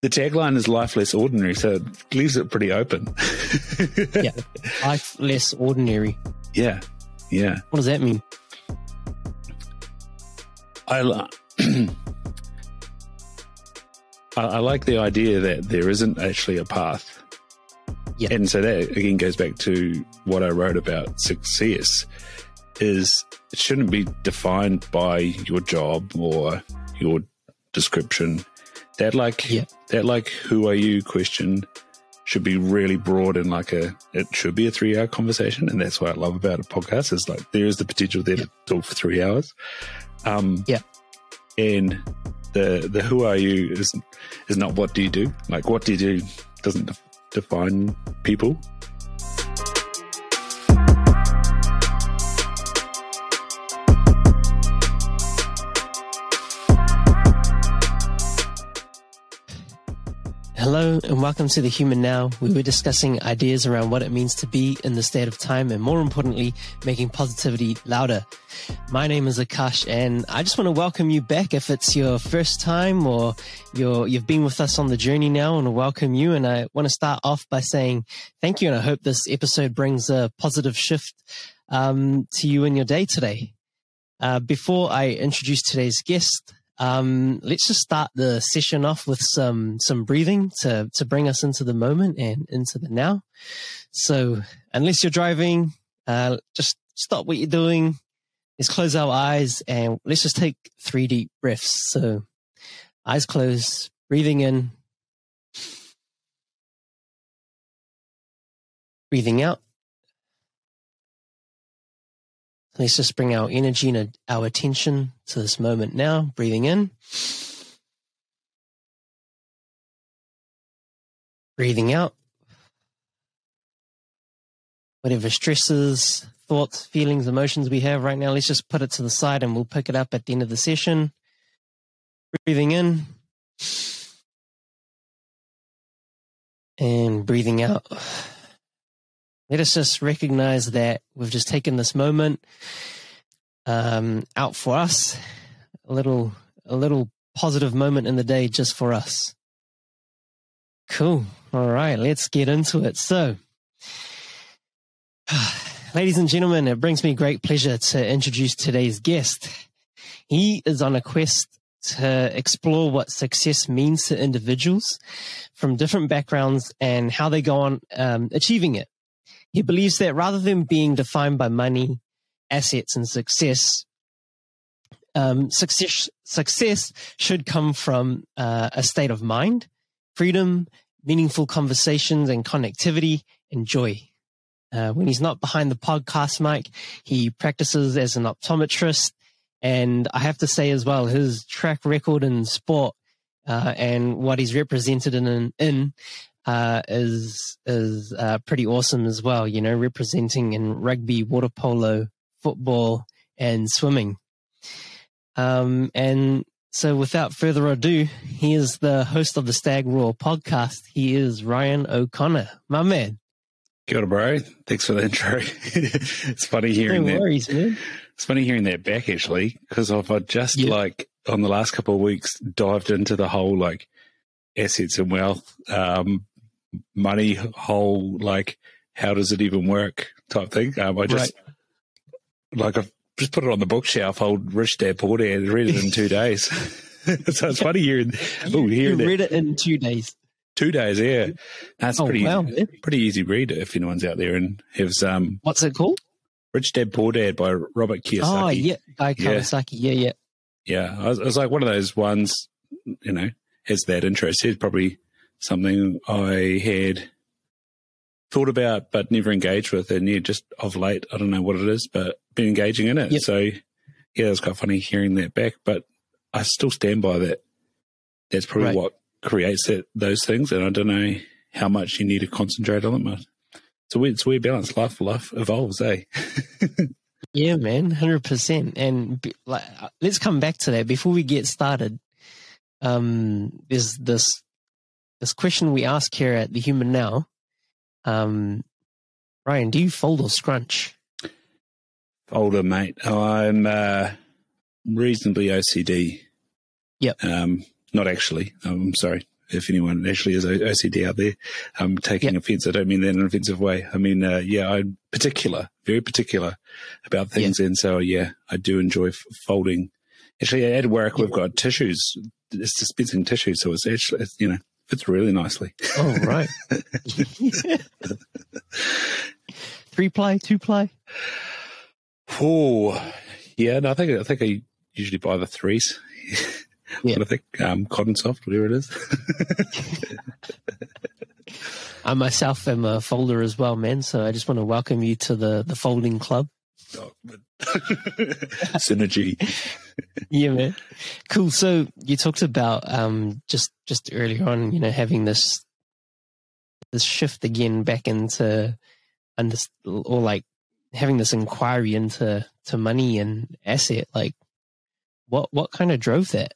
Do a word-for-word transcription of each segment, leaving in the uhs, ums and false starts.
The tagline is life less ordinary, so it leaves it pretty open. Yeah, life less ordinary. Yeah, yeah. What does that mean? I, li- I, I like the idea that there isn't actually a path. Yeah. And so that, again, goes back to what I wrote about success, is it shouldn't be defined by your job or your description. That like yeah. that like who are you question should be really broad and like a it should be a three hour conversation, and that's what I love about a podcast is like there is the potential there yeah. to talk for three hours. Um, yeah, and the the who are you is is not what do you do. Like what do you do doesn't def- define people. Hello and welcome to The Human Now. We were discussing ideas around what it means to be in the state of time and more importantly, making positivity louder. My name is Akash and I just want to welcome you back if it's your first time or you're, you've been with us on the journey now. I want to welcome you and I want to start off by saying thank you and I hope this episode brings a positive shift um, to you in your day today. Uh, before I introduce today's guest, Um, let's just start the session off with some, some breathing to, to bring us into the moment and into the now. So unless you're driving, uh, just stop what you're doing. Let's close our eyes and let's just take three deep breaths. So eyes closed, breathing in, breathing out. Let's just bring our energy and our attention to this moment now. Breathing in. Breathing out. Whatever stresses, thoughts, feelings, emotions we have right now, let's just put it to the side and we'll pick it up at the end of the session. Breathing in. And breathing out. Let us just recognize that we've just taken this moment um, out for us, a little, a little positive moment in the day just for us. Cool. All right, let's get into it. So, ladies and gentlemen, it brings me great pleasure to introduce today's guest. He is on a quest to explore what success means to individuals from different backgrounds and how they go on um, achieving it. He believes that rather than being defined by money, assets, and success, um, success, success should come from uh, a state of mind, freedom, meaningful conversations, and connectivity, and joy. Uh, when he's not behind the podcast mic, he practices as an optometrist. And I have to say as well, his track record in sport uh, and what he's represented in, in Uh, is is uh, pretty awesome as well, you know, representing in rugby, water polo, football, and swimming. Um, and so without further ado, he is the host of the Stag Roar podcast. He is Ryan O'Connor, my man. Kia ora, bro. Thanks for the intro. It's funny hearing no that. worries, man. It's funny hearing that back, actually, because I've just, yeah. like, on the last couple of weeks, dived into the whole, like, assets and wealth, um, money whole, like, how does it even work type thing. Um, I just, right. like, I've just put it on the bookshelf, old Rich Dad Poor Dad, read it in two days. So it's funny hearing, oh, hearing you read that. it in two days. Two days, yeah. That's oh, pretty, wow, pretty easy read if anyone's out there and has, um, what's it called? Rich Dad Poor Dad by Robert Kiyosaki. Oh, yeah. Guy Kawasaki. Yeah, yeah. Yeah. yeah. I was, it was like one of those ones, you know, has that intro. Said probably something I had thought about but never engaged with, and yeah, just of late, I don't know what it is, but been engaging in it. Yep. So yeah, it was quite funny hearing that back, but I still stand by that. That's probably right. what creates that, those things, and I don't know how much you need to concentrate on them. It's a weird, it's a weird balance. Life, life evolves, eh? Yeah, man, one hundred percent. And be, like, let's come back to that before we get started. Um, there's this this question we ask here at The Human Now. Um, Ryan, do you fold or scrunch? Folder, mate. I'm uh, reasonably O C D. Yep. Um, not actually. I'm sorry. if anyone actually is O C D out there, um, taking yep. offence. I don't mean that in an offensive way. I mean, uh, yeah, I'm particular, very particular about things. Yep. And so, yeah, I do enjoy f- folding. Actually, at work, yep. we've got tissues, it's dispensing tissues. So it's actually, it's, you know, fits really nicely. Oh, right. Three ply, two ply? Oh, yeah, no, I think, I think I usually buy the threes. Yeah. I think um, Cotton Soft, whatever it is. I myself am a folder as well, man. So I just want to welcome you to the, the folding club. Oh, synergy. Yeah, man. Cool. So you talked about um, just just earlier on, you know, having this this shift again back into under, or like having this inquiry into to money and asset. Like, what what kind of drove that?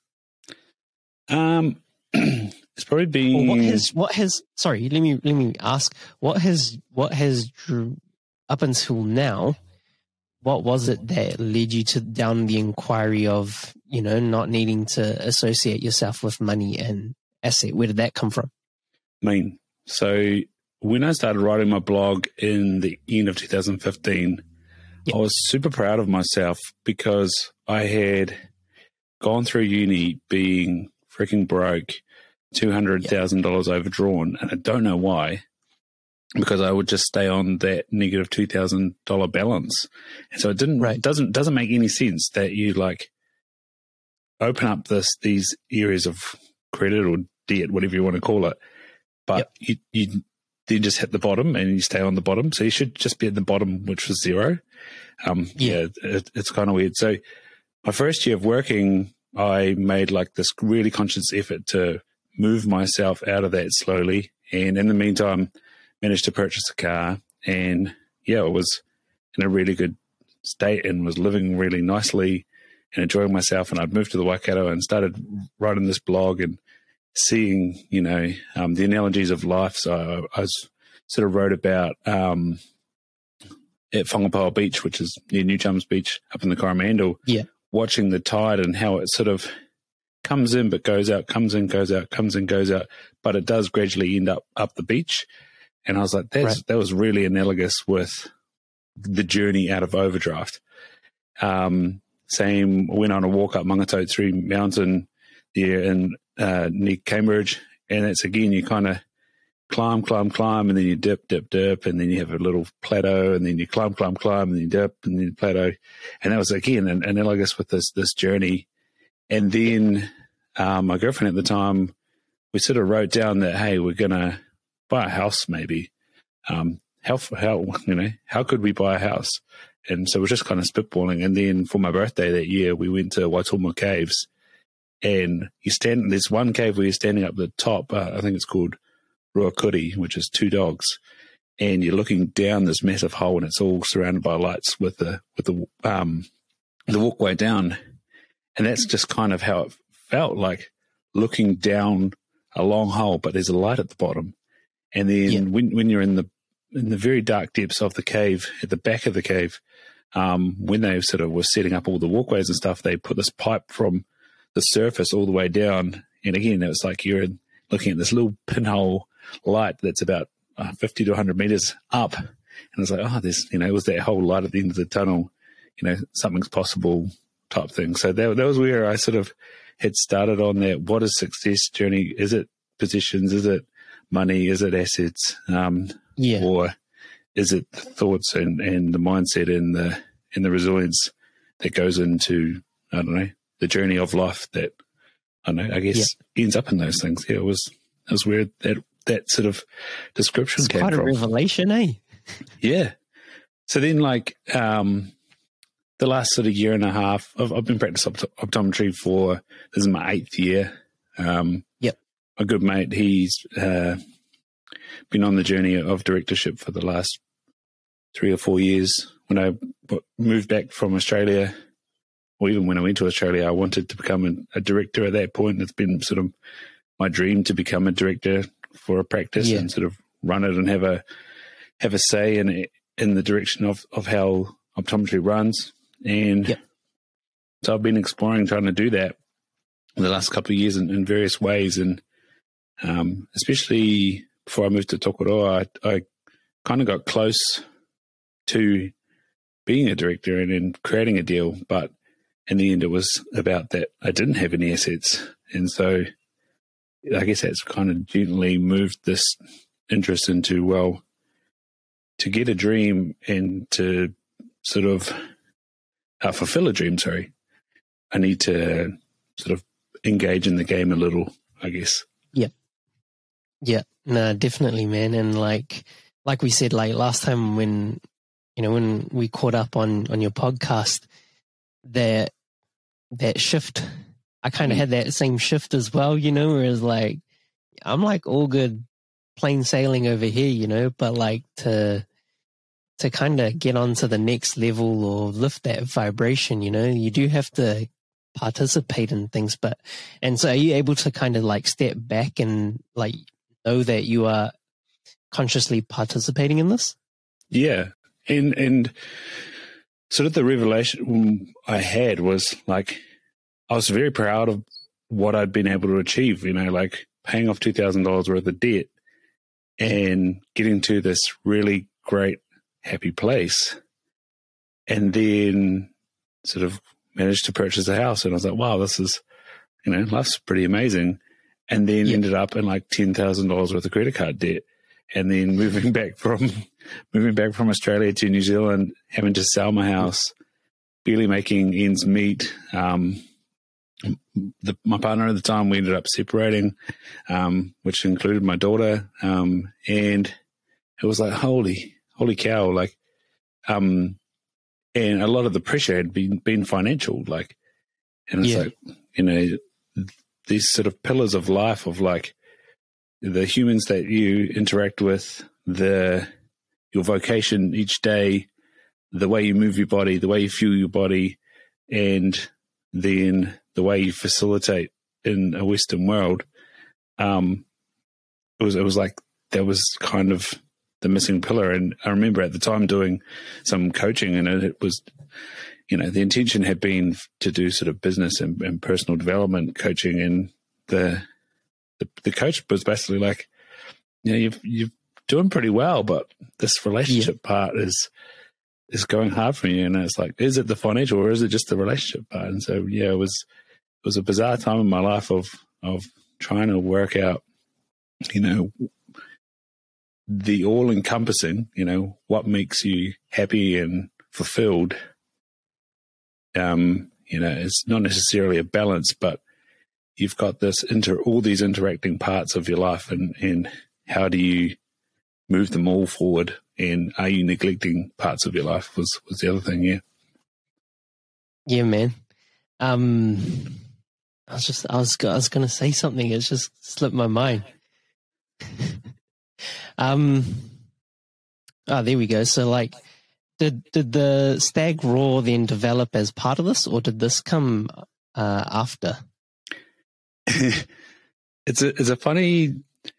Um, it's probably been. Well, what has what has? Sorry, let me let me ask. What has what has drew, up until now? What was it that led you to down the inquiry of, you know, not needing to associate yourself with money and asset? Where did that come from? I mean, so when I started writing my blog in the end of two thousand fifteen, yep. I was super proud of myself because I had gone through uni being freaking broke, two hundred thousand dollars yep. overdrawn, and I don't know why, because I would just stay on that negative two thousand dollars balance. And so it didn't, right. doesn't, doesn't make any sense that you like open up this, these areas of credit or debt, whatever you want to call it. But yep. you, you then just hit the bottom and you stay on the bottom. So you should just be at the bottom, which was zero. Um, yeah, yeah it, it's kind of weird. So my first year of working, I made like this really conscious effort to move myself out of that slowly. And in the meantime, managed to purchase a car, and yeah, it was in a really good state and was living really nicely and enjoying myself. And I'd moved to the Waikato and started writing this blog and seeing, you know, um, the analogies of life. So I, I was, sort of wrote about um, at Whangapoa Beach, which is near New Chums Beach up in the Coromandel, yeah. watching the tide and how it sort of comes in but goes out, comes in, goes out, comes in, goes out, but it does gradually end up up the beach. And I was like, that's, right. that was really analogous with the journey out of overdraft. Um, same, went on a walk up Mangatotiri Mountain there in uh, near Cambridge, and it's again, you kind of climb, climb, climb, and then you dip, dip, dip, and then you have a little plateau, and then you climb, climb, climb, and then you dip, and then you plateau. And that was again an, analogous with this this journey. And then um, my girlfriend at the time, we sort of wrote down that, hey, we're gonna buy a house, maybe. Um, how how you know how could we buy a house? And so we're just kind of spitballing. And then for my birthday that year, we went to Waitomo Caves, and you stand. There's one cave where you're standing up the top. Uh, I think it's called Ruakuri, which is two dogs, and you're looking down this massive hole, and it's all surrounded by lights with the with the um the walkway down. And that's just kind of how it felt, like looking down a long hole, but there's a light at the bottom. And then yeah. when when you're in the in the very dark depths of the cave, at the back of the cave, um, when they sort of were setting up all the walkways and stuff, they put this pipe from the surface all the way down. And again, it was like you're in, looking at this little pinhole light that's about uh, fifty to one hundred meters up. And it's like, oh, there's, you know, it was that whole light at the end of the tunnel, you know, something's possible type thing. So that, that was where I sort of had started on that. What is success journey? Is it possessions? Is it money? Is it assets? Um, yeah. Or is it the thoughts and, and the mindset and the, and the resilience that goes into, I don't know, the journey of life that, I don't know, I guess yeah. ends up in those things. Yeah, it was, it was where that, that sort of description it's came quite from. Quite a revelation, eh? Yeah. So then, like, um, the last sort of year and a half, I've, I've been practicing opt- optometry for, this is my eighth year. Um, yep. A good mate, he's uh, been on the journey of directorship for the last three or four years. When I moved back from Australia, or even when I went to Australia, I wanted to become a, a director at that point. It's been sort of my dream to become a director for a practice yeah. and sort of run it and have a have a say in in the direction of, of how optometry runs. And yep. so I've been exploring trying to do that in the last couple of years in, in various ways. And um, especially before I moved to Tokoroa, I, I kind of got close to being a director and then creating a deal, but in the end it was about that I didn't have any assets. And so I guess that's kind of gently moved this interest into, well, to get a dream and to sort of uh, fulfill a dream, sorry, I need to sort of engage in the game a little, I guess. Yeah. Yeah. No, definitely, man. And like, like we said, like last time when, you know, when we caught up on, on your podcast, that, that shift, I kind of mm. had that same shift as well, you know, whereas like, I'm like all good plain sailing over here, you know, but like to, to kind of get on to the next level or lift that vibration, you know, you do have to participate in things. But, and so are you able to kind of like step back and like know that you are consciously participating in this? Yeah. And, and sort of the revelation I had was like, I was very proud of what I'd been able to achieve, you know, like paying off two thousand dollars worth of debt and getting to this really great, happy place. And then sort of managed to purchase a house. And I was like, wow, this is, you know, life's pretty amazing. And then yeah. ended up in like ten thousand dollars worth of credit card debt. And then moving back from, moving back from Australia to New Zealand, having to sell my house, barely making ends meet. Um, the, my partner at the time, we ended up separating, um, which included my daughter. Um, and it was like, holy, holy cow. Like, um, and a lot of the pressure had been, been financial, like, and it's yeah. like, you know, these sort of pillars of life of like the humans that you interact with, the, your vocation each day, the way you move your body, the way you fuel your body, and then the way you facilitate in a Western world. Um, it was, it was like, that was kind of the missing pillar. And I remember at the time doing some coaching, and it, it was, you know, the intention had been to do sort of business and, and personal development coaching. And the, the, the coach was basically like, you know, you've, you're doing pretty well, but this relationship yeah. part is, is going hard for you. And it's like, is it the financial or is it just the relationship part? And so, yeah, it was, it was a bizarre time in my life of, of trying to work out, you know, the all encompassing, you know, what makes you happy and fulfilled. Um, you know, it's not necessarily a balance, but you've got this inter, all these interacting parts of your life, and, and how do you move them all forward? And are you neglecting parts of your life was, was the other thing. Yeah. Yeah, man. Um, I was just, I was, I was going to say something. It's just slipped my mind. um, oh, there we go. So like, did, did the Stag Roar then develop as part of this, or did this come, uh, after? it's a, it's a funny,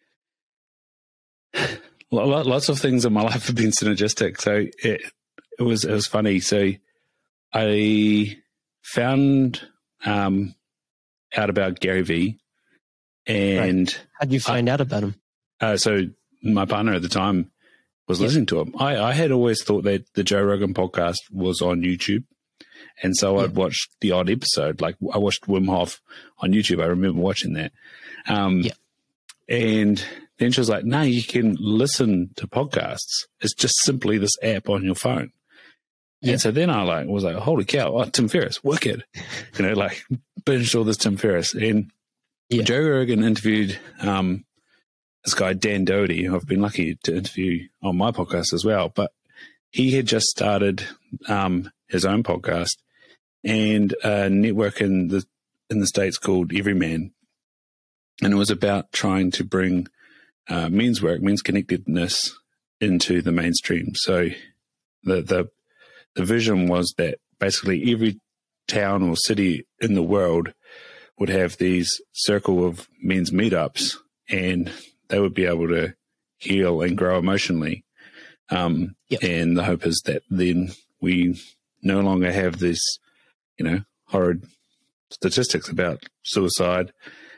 lots of things in my life have been synergistic. So it, it was, it was funny. So I found, um, out about Gary Vee, and right. How'd you find I, out about him? Uh, so my partner at the time was listening yeah. to him. I, I had always thought that the Joe Rogan podcast was on YouTube. And so yeah. I'd watched the odd episode. Like I watched Wim Hof on YouTube. I remember watching that. Um, yeah. And then she was like, no, you can listen to podcasts. It's just simply this app on your phone. Yeah. And so then I like was like, holy cow, oh, Tim Ferriss, wicked. You know, like binged all this Tim Ferriss. And yeah. Joe Rogan interviewed um, this guy, Dan Doherty, who I've been lucky to interview on my podcast as well. But he had just started um, his own podcast and a network in the in the States called Everyman. And it was about trying to bring uh, men's work, men's connectedness into the mainstream. So the the the vision was that basically every town or city in the world would have these circle of men's meetups, and they would be able to heal and grow emotionally. Um, yep. And the hope is that then we no longer have this, you know, horrid statistics about suicide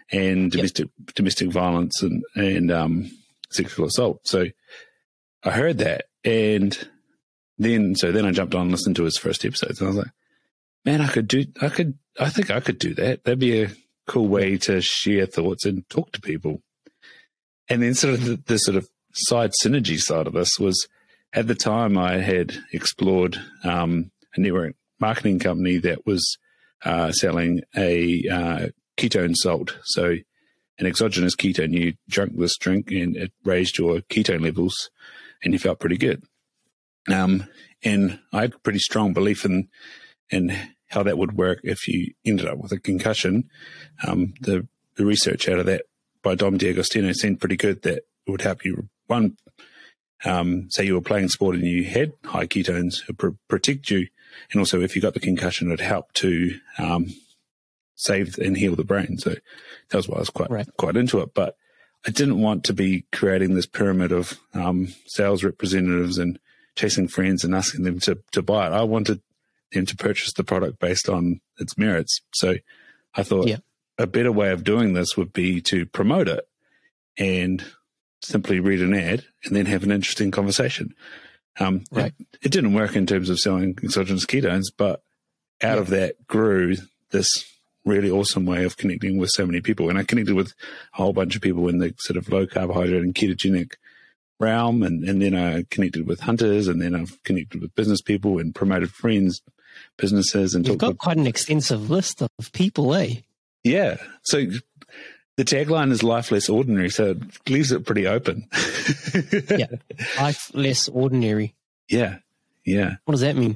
and domestic yep. domestic violence and and um, sexual assault. So I heard that, and then so then I jumped on and listened to his first episodes, and I was like, man, I could do, I could, I think I could do that. That'd be a cool way to share thoughts and talk to people. And then sort of the, the sort of side synergy side of this was, at the time I had explored um, a network marketing company that was uh, selling a uh, ketone salt. So an exogenous ketone, you drank this drink and it raised your ketone levels and you felt pretty good. Um, and I had pretty strong belief in, in how that would work if you ended up with a concussion. Um, the, the research out of that by Dom D'Agostino seemed pretty good, that it would help you, one, um, say you were playing sport and you had high ketones, it pr- protect you. And also if you got the concussion, it helped to um, save and heal the brain. So that was why I was quite, right. quite into it. But I didn't want to be creating this pyramid of um, sales representatives and chasing friends and asking them to, to buy it. I wanted them to purchase the product based on its merits. So I thought yeah. a better way of doing this would be to promote it and simply read an ad and then have an interesting conversation. Um, right. it, it didn't work in terms of selling exogenous ketones, but out yeah. of that grew this really awesome way of connecting with so many people. And I connected with a whole bunch of people in the sort of low carbohydrate and ketogenic realm. And, and then I connected with hunters, and then I've connected with business people and promoted friends, businesses. And you've got with, quite an extensive list of people, eh? Yeah. So the tagline is life less ordinary. So it leaves it pretty open. yeah. Life less ordinary. Yeah. Yeah. What does that mean?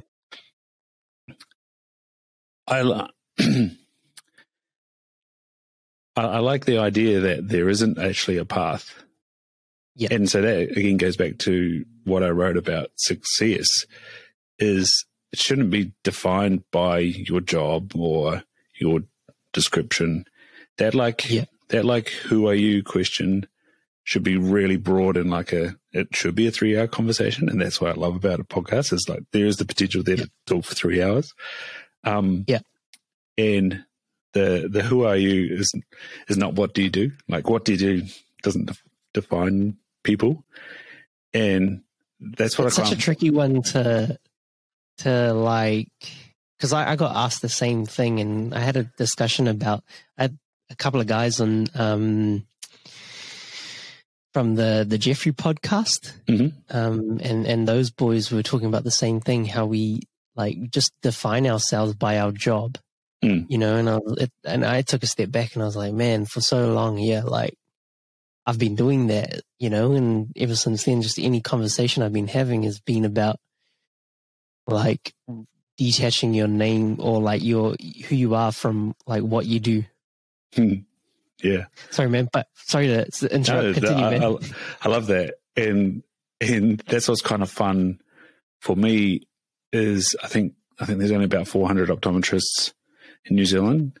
I, I like the idea that there isn't actually a path. Yeah. And so that again goes back to what I wrote about success, is it shouldn't be defined by your job or your description. That like yeah. that like who are you question should be really broad, and like a it should be a three hour conversation. And that's what I love about a podcast, is like there is the potential there yeah. to talk for three hours. Um yeah. And the the who are you is is not what do you do. Like what do you do doesn't def- define people, and that's what it's I such can't... a tricky one to to like, because I, I got asked the same thing, and I had a discussion about I had a couple of guys on um from the the Jeffrey podcast, mm-hmm. um and and those boys were talking about the same thing, how we like just define ourselves by our job. Mm. You know, and I it, and I took a step back and I was like, man, for so long, yeah, like I've been doing that, you know, and ever since then, just any conversation I've been having has been about like detaching your name or like your who you are from like what you do. Mm. Yeah. Sorry, man, but sorry to interrupt. No, Continue, I, man. I, I love that, and and that's what's kind of fun for me. Is I think I think there's only about four hundred optometrists in New Zealand,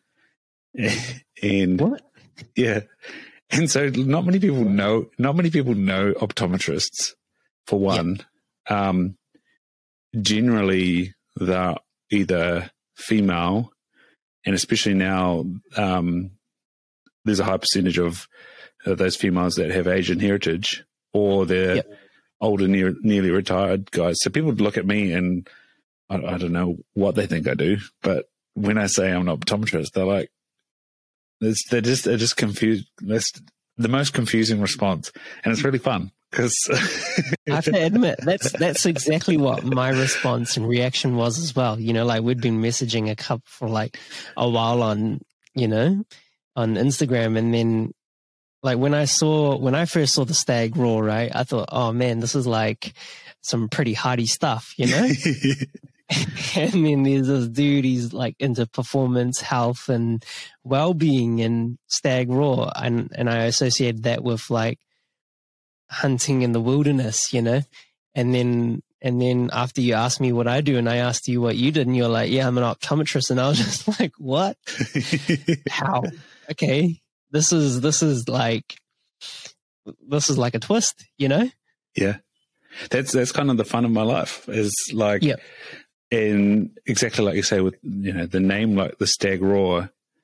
and what? Yeah, and so not many people know. Not many people know optometrists. For one, yep. um, generally they're either female, and especially now, um, there's a high percentage of uh, those females that have Asian heritage, or they're yep. older, near, nearly retired guys. So people would look at me and I, I don't know what they think I do, but when I say I'm an optometrist, they're like, it's, they're just they're just confused. That's the most confusing response, and it's really fun because I have to admit that's that's exactly what my response and reaction was as well. You know, like we'd been messaging a couple for like a while on you know on Instagram, and then like when I saw when I first saw the Stag Raw, right, I thought, oh man, this is like some pretty hardy stuff, you know. And then there's this dude, he's like into performance, health, and well-being, and Stag Raw, and and I associated that with like hunting in the wilderness, you know. And then and then after you asked me what I do, and I asked you what you did, and you're like, yeah, I'm an optometrist, and I was just like, what? How? Okay, this is this is like this is like a twist, you know. Yeah, that's that's kind of the fun of my life, is like. Yeah. And exactly like you say, with you know the name like the Stag Raw,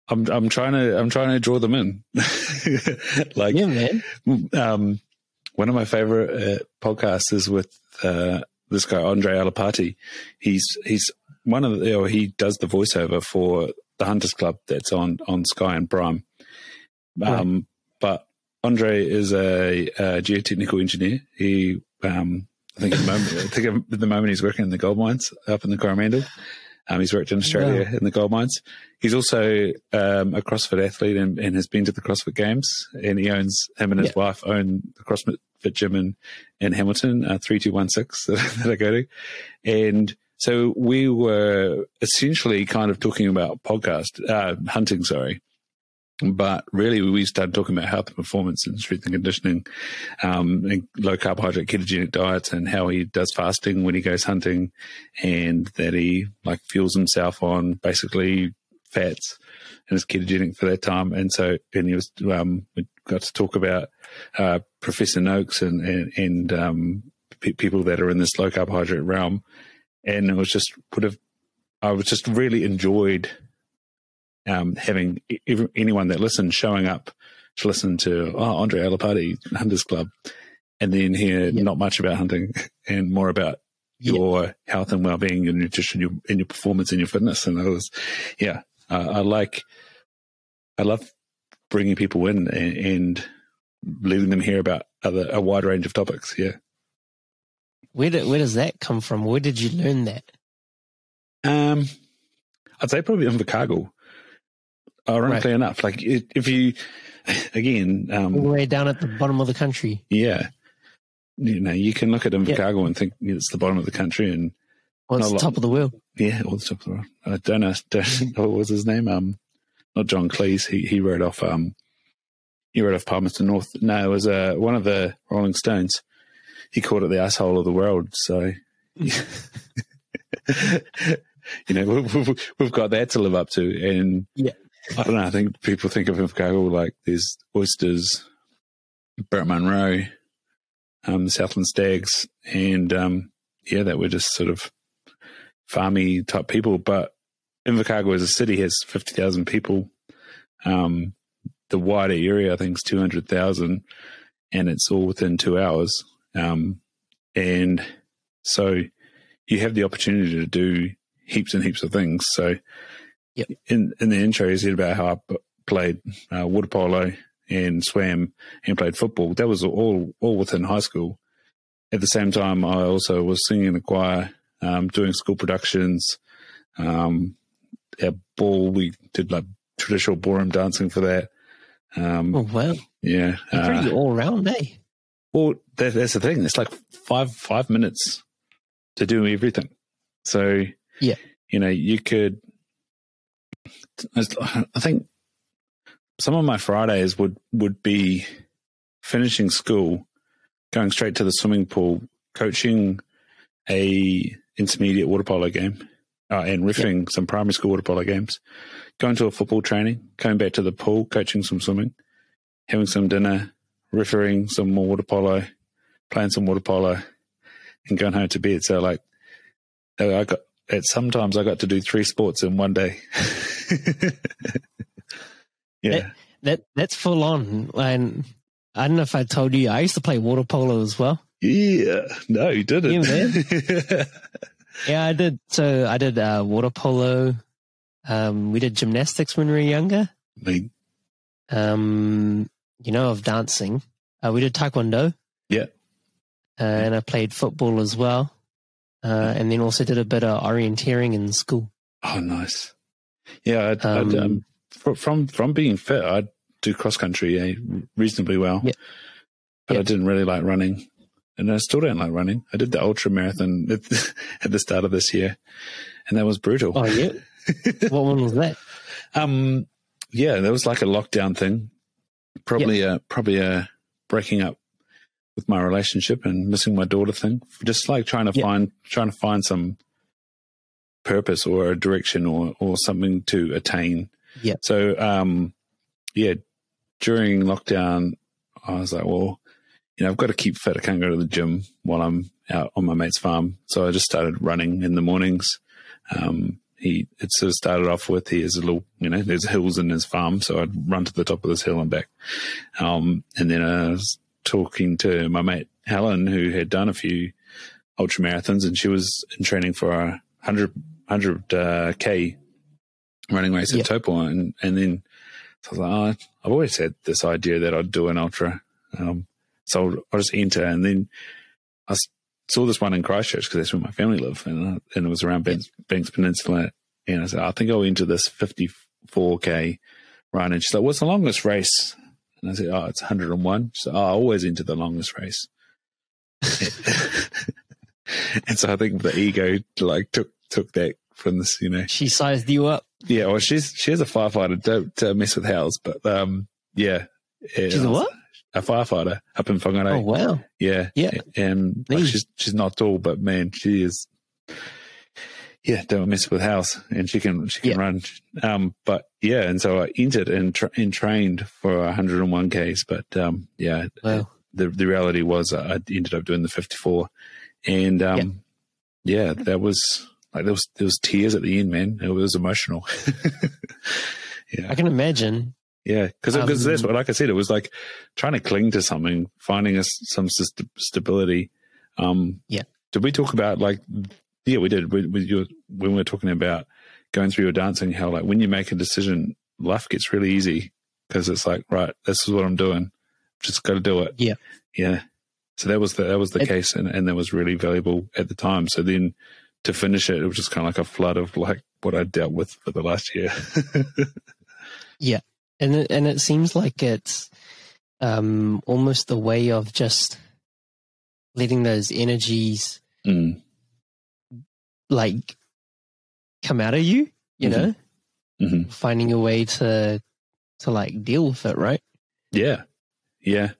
I'm I'm trying to I'm trying to draw them in. Like, yeah, man. Um, one of my favorite uh, podcasts is with uh, this guy Andre Alapati. He's he's one of the, or he does the voiceover for the Hunters Club that's on on Sky and Prime. Um, right. But Andre is a, a geotechnical engineer. He um, I think at the moment I think at the moment he's working in the gold mines up in the Coromandel. Um, he's worked in Australia yeah. in the gold mines. He's also um, a CrossFit athlete and, and has been to the CrossFit Games. And he owns, him and his yeah. wife own the CrossFit gym in, in Hamilton, uh, three two one six that, that I go to. And so we were essentially kind of talking about podcast, uh, hunting, sorry. But really, we started talking about health and performance and strength and conditioning, um, and low carbohydrate ketogenic diets, and how he does fasting when he goes hunting, and that he like fuels himself on basically fats and is ketogenic for that time. And so, and he was, um, we got to talk about uh, Professor Noakes and and, and um, pe- people that are in this low carbohydrate realm, and it was just would have, I was just really enjoyed. Um, having every, anyone that listens showing up to listen to oh, Andre Alapati, Hunters Club, and then hear yep. not much about hunting and more about yep. your health and well-being, your nutrition, your, and your performance and your fitness. And I was, yeah, uh, I like, I love bringing people in and, and letting them hear about other a wide range of topics. Yeah. Where did, where does that come from? Where did you learn that? Um, I'd say probably Invercargill. Ironically right. enough, like if you, again, um, all the way down at the bottom of the country. Yeah, you know, you can look at Invercargill yep. and think it's the bottom of the country, and well, it's the top of the world. Yeah, or the top of the world. I don't know. Don't, what was his name? Um, not John Cleese. He he wrote off. Um, he wrote off Palmerston North. No, it was uh, one of the Rolling Stones. He called it the asshole of the world. So, you know, we've, we've got that to live up to, and yeah. I don't know. I think people think of Invercargill like there's oysters, Brett Munro, um, the Southland Stags, and um, yeah, that were just sort of farmy type people. But Invercargill as a city has fifty thousand people. Um, the wider area, I think, is two hundred thousand, and it's all within two hours. Um, and so you have the opportunity to do heaps and heaps of things. So. Yep. In in the intro, you said about how I played uh, water polo and swam and played football. That was all all within high school. At the same time, I also was singing in the choir, um, doing school productions. Um, our ball, we did like traditional ballroom dancing for that. Um, oh wow! Yeah, you're pretty uh, all round, eh? Well, that, that's the thing. It's like five five minutes to do everything. So yeah, you know, you could. I think some of my Fridays would, would be finishing school, going straight to the swimming pool, coaching a intermediate water polo game, uh, and refereeing yep. some primary school water polo games, going to a football training, coming back to the pool, coaching some swimming, having some dinner, refereeing some more water polo, playing some water polo, and going home to bed. So like, I got at sometimes I got to do three sports in one day. yeah, that, that that's full on. And I don't know if I told you, I used to play water polo as well. Yeah, no, you didn't. Yeah, man. yeah, I did. So I did uh, water polo. Um, we did gymnastics when we were younger. Me. Um, you know, of dancing. Uh, we did taekwondo. Yeah. Uh, and I played football as well. Uh, and then also did a bit of orienteering in school. Oh, nice. Yeah, I'd, um, I'd, um, from from being fit, I'd do cross country eh, reasonably well, yeah. but yeah. I didn't really like running, and I still don't like running. I did the ultra marathon at the, at the start of this year, and that was brutal. Oh yeah, what one was that? Um, yeah, that was like a lockdown thing. Probably yeah. a probably a breaking up with my relationship and missing my daughter thing. Just like trying to yeah. find trying to find some purpose or a direction or, or something to attain. Yeah. So, um, yeah, during lockdown, I was like, well, you know, I've got to keep fit. I can't go to the gym while I'm out on my mate's farm. So I just started running in the mornings, um, he it sort of started off with he has a little, you know, there's hills in his farm, so I'd run to the top of this hill and back. Um, and then I was talking to my mate Helen, who had done a few ultra marathons, and she was in training for a one hundred, one hundred uh, K running race at yep. Taupo, and and then so I was like, oh, I've always had this idea that I'd do an ultra, um, so I'll, I'll just enter. And then I saw this one in Christchurch because that's where my family live, and uh, and it was around Banks, Banks Peninsula, and I said, I think I'll enter this fifty-four K run. And she's like, what's the longest race? And I said, oh, it's one hundred and one. She's like, oh, I always enter the longest race. And so I think the ego like took took that from this, you know. She sized you up. Yeah, well, she's she's a firefighter. Don't uh, mess with Howes, but um, yeah. She's a what? A firefighter up in Whangarei. Oh wow. Yeah, yeah. And like, she's she's not tall, but man, she is. Yeah, don't mess with Howes, and she can she can yeah. run. Um, but yeah, and so I entered and tra- and trained for one hundred and one Ks, but um, yeah. Wow. The the reality was I ended up doing the fifty-four, and um, yeah. yeah, that was like there was there was tears at the end, man. It was emotional. Yeah, I can imagine. Yeah, because um, that's what, like I said, it was like trying to cling to something, finding a, some st- stability. Um, yeah. Did we talk about like? Yeah, we did. We, we, you, when we were talking about going through your dancing, how like when you make a decision, life gets really easy because it's like, right, this is what I'm doing. Just got to do it. Yeah. Yeah. So that was the, that was the it, case. And, and that was really valuable at the time. So then to finish it, it was just kind of like a flood of like what I dealt with for the last year. Yeah. And it, and it seems like it's um, almost the way of just letting those energies mm. like come out of you, you mm-hmm. know, mm-hmm. finding a way to, to like deal with it. Right. Yeah. Yeah.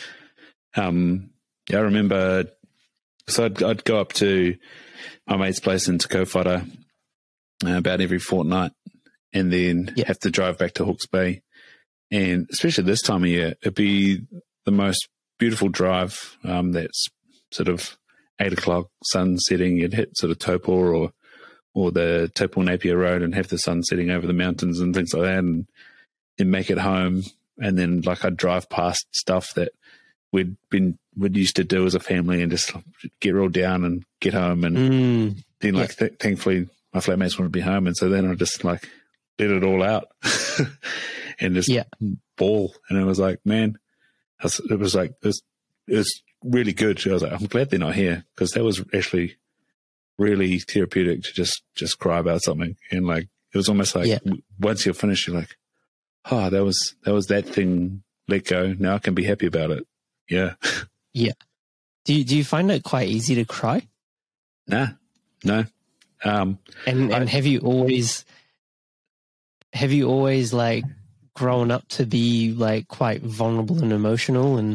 Um, yeah, I remember, so I'd, I'd go up to my mate's place in Te Kaupara uh, about every fortnight and then yeah. have to drive back to Hawke's Bay. And especially this time of year, it'd be the most beautiful drive. Um, that's sort of eight o'clock, sun setting. You'd hit sort of Taupo or or the Taupo Napier Road and have the sun setting over the mountains and things like that, and then make it home. And then like I'd drive past stuff that we'd been we'd used to do as a family and just get rolled down and get home. And mm, then like yeah. th- thankfully my flatmates wanted to be home, and so then I just like let it all out. And just yeah. ball. And it was like, man, it was like, it was, it was really good. I was like, I'm glad they're not here, because that was actually really therapeutic to just, just cry about something. And like, it was almost like yeah. once you're finished, you're like, oh, that was, that was that thing. Let go. Now I can be happy about it. Yeah. Yeah. Do you, do you find it quite easy to cry? Nah, no. Um, and, and I, have you always, have you always like, grown up to be like quite vulnerable and emotional? And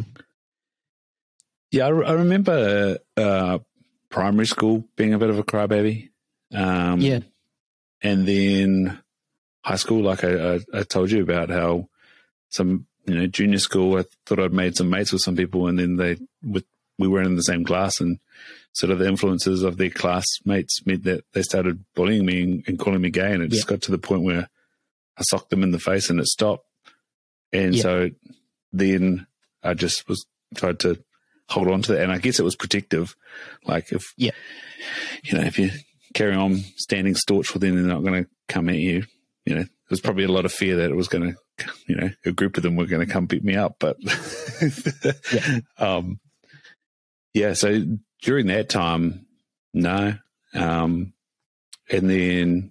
yeah, I, I remember uh, primary school being a bit of a crybaby. Um, yeah, and then high school, like I, I, I told you about how some, you know, junior school, I thought I'd made some mates with some people, and then they with we were in the same class, and sort of the influences of their classmates meant that they started bullying me and, and calling me gay, and it yeah. just got to the point where I socked them in the face and it stopped. And yeah. so then I just was tried to hold on to that. And I guess it was protective. Like if, yeah. you know, if you carry on standing staunch, well, then they're not going to come at you. You know, there was probably a lot of fear that it was going to, you know, a group of them were going to come beat me up. But yeah. um, yeah, so during that time, no. Um, and then,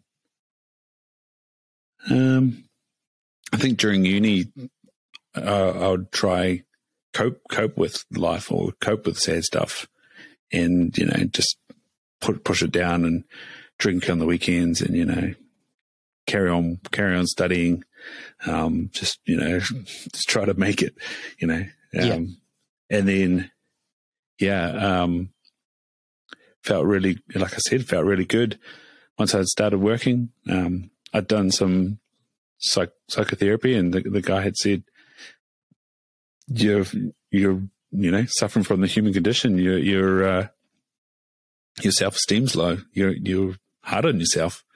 Um, I think during uni, uh, I would try cope cope with life or cope with sad stuff, and you know just put push it down and drink on the weekends, and you know carry on carry on studying, um, just you know just try to make it, you know, um, yeah. and then yeah, um, felt really like I said felt really good once I had started working. Um, I'd done some psych- psychotherapy, and the, the guy had said, "You're, you're, you know, suffering from the human condition. Your, your, uh, your self-esteem's low. You're, you're hard on yourself.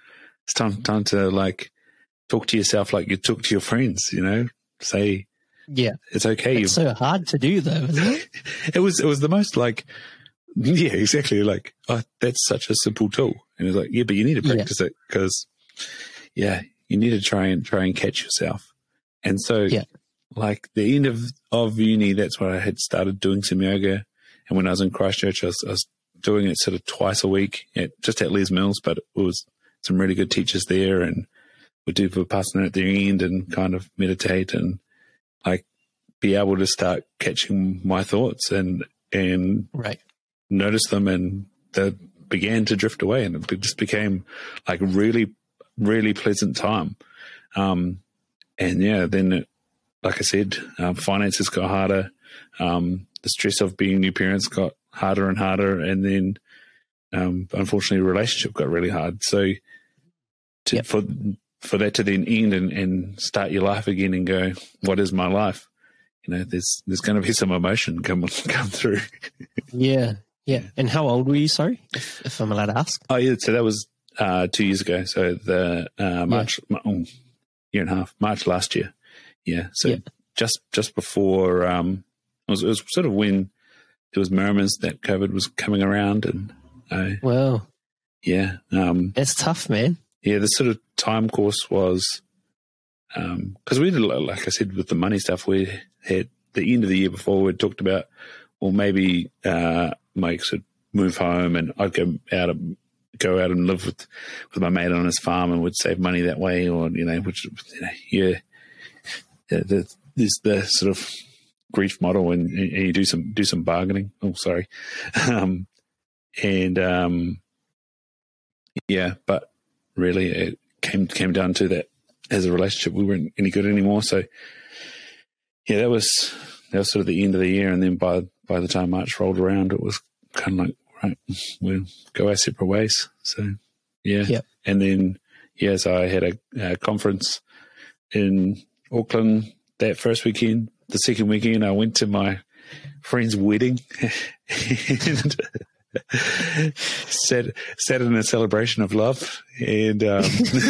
it's time time to like talk to yourself like you talk to your friends. You know, say, yeah, it's okay. It's so hard to do, though, isn't it? It was it was the most like, yeah, exactly. Like, oh, that's such a simple tool, and it's like, yeah, but you need to practice yeah. it because, yeah, you need to try and try and catch yourself. And so, yeah. like the end of of uni, that's when I had started doing some yoga. And when I was in Christchurch, I was, I was doing it sort of twice a week, at, just at Les Mills, but it was some really good teachers there, and we'd do Vipassana at the end and kind of meditate and like be able to start catching my thoughts and and right. notice them, and they began to drift away, and it just became like really, really pleasant time. Um, and yeah, then it, like I said, um, finances got harder. Um, the stress of being new parents got harder and harder. And then, um, unfortunately, relationship got really hard. So to, yep. for, for that to then end and, and start your life again and go, what is my life? You know, there's, there's going to be some emotion come, come through. yeah. Yeah. And how old were you? Sorry, if, if I'm allowed to ask. Oh yeah. So that was, uh, two years ago. So the, uh, March, yeah. oh, year and a half, March last year. Yeah. So yeah. just, just before, um, it was, it was sort of when there was murmurs that COVID was coming around, and uh, wow, yeah, um, that's tough, man. Yeah, the sort of time course was um, because we did, like I said, with the money stuff. We had the end of the year before we talked about, well, maybe uh, Mike should move home, and I'd go out and go out and live with with my mate on his farm, and would save money that way, or you know, which you know, yeah, yeah the, there's the sort of grief model, and, and you do some do some bargaining. Oh, sorry, um, and um, yeah, but really it came came down to that as a relationship we weren't any good anymore. So yeah, that was that was sort of the end of the year, and then by by the time March rolled around, it was kind of like, right, we'll go our separate ways. So yeah, yep. And then yes, I had a, a conference in Auckland that first weekend. The second weekend, I went to my friend's wedding and sat, sat in a celebration of love, and um,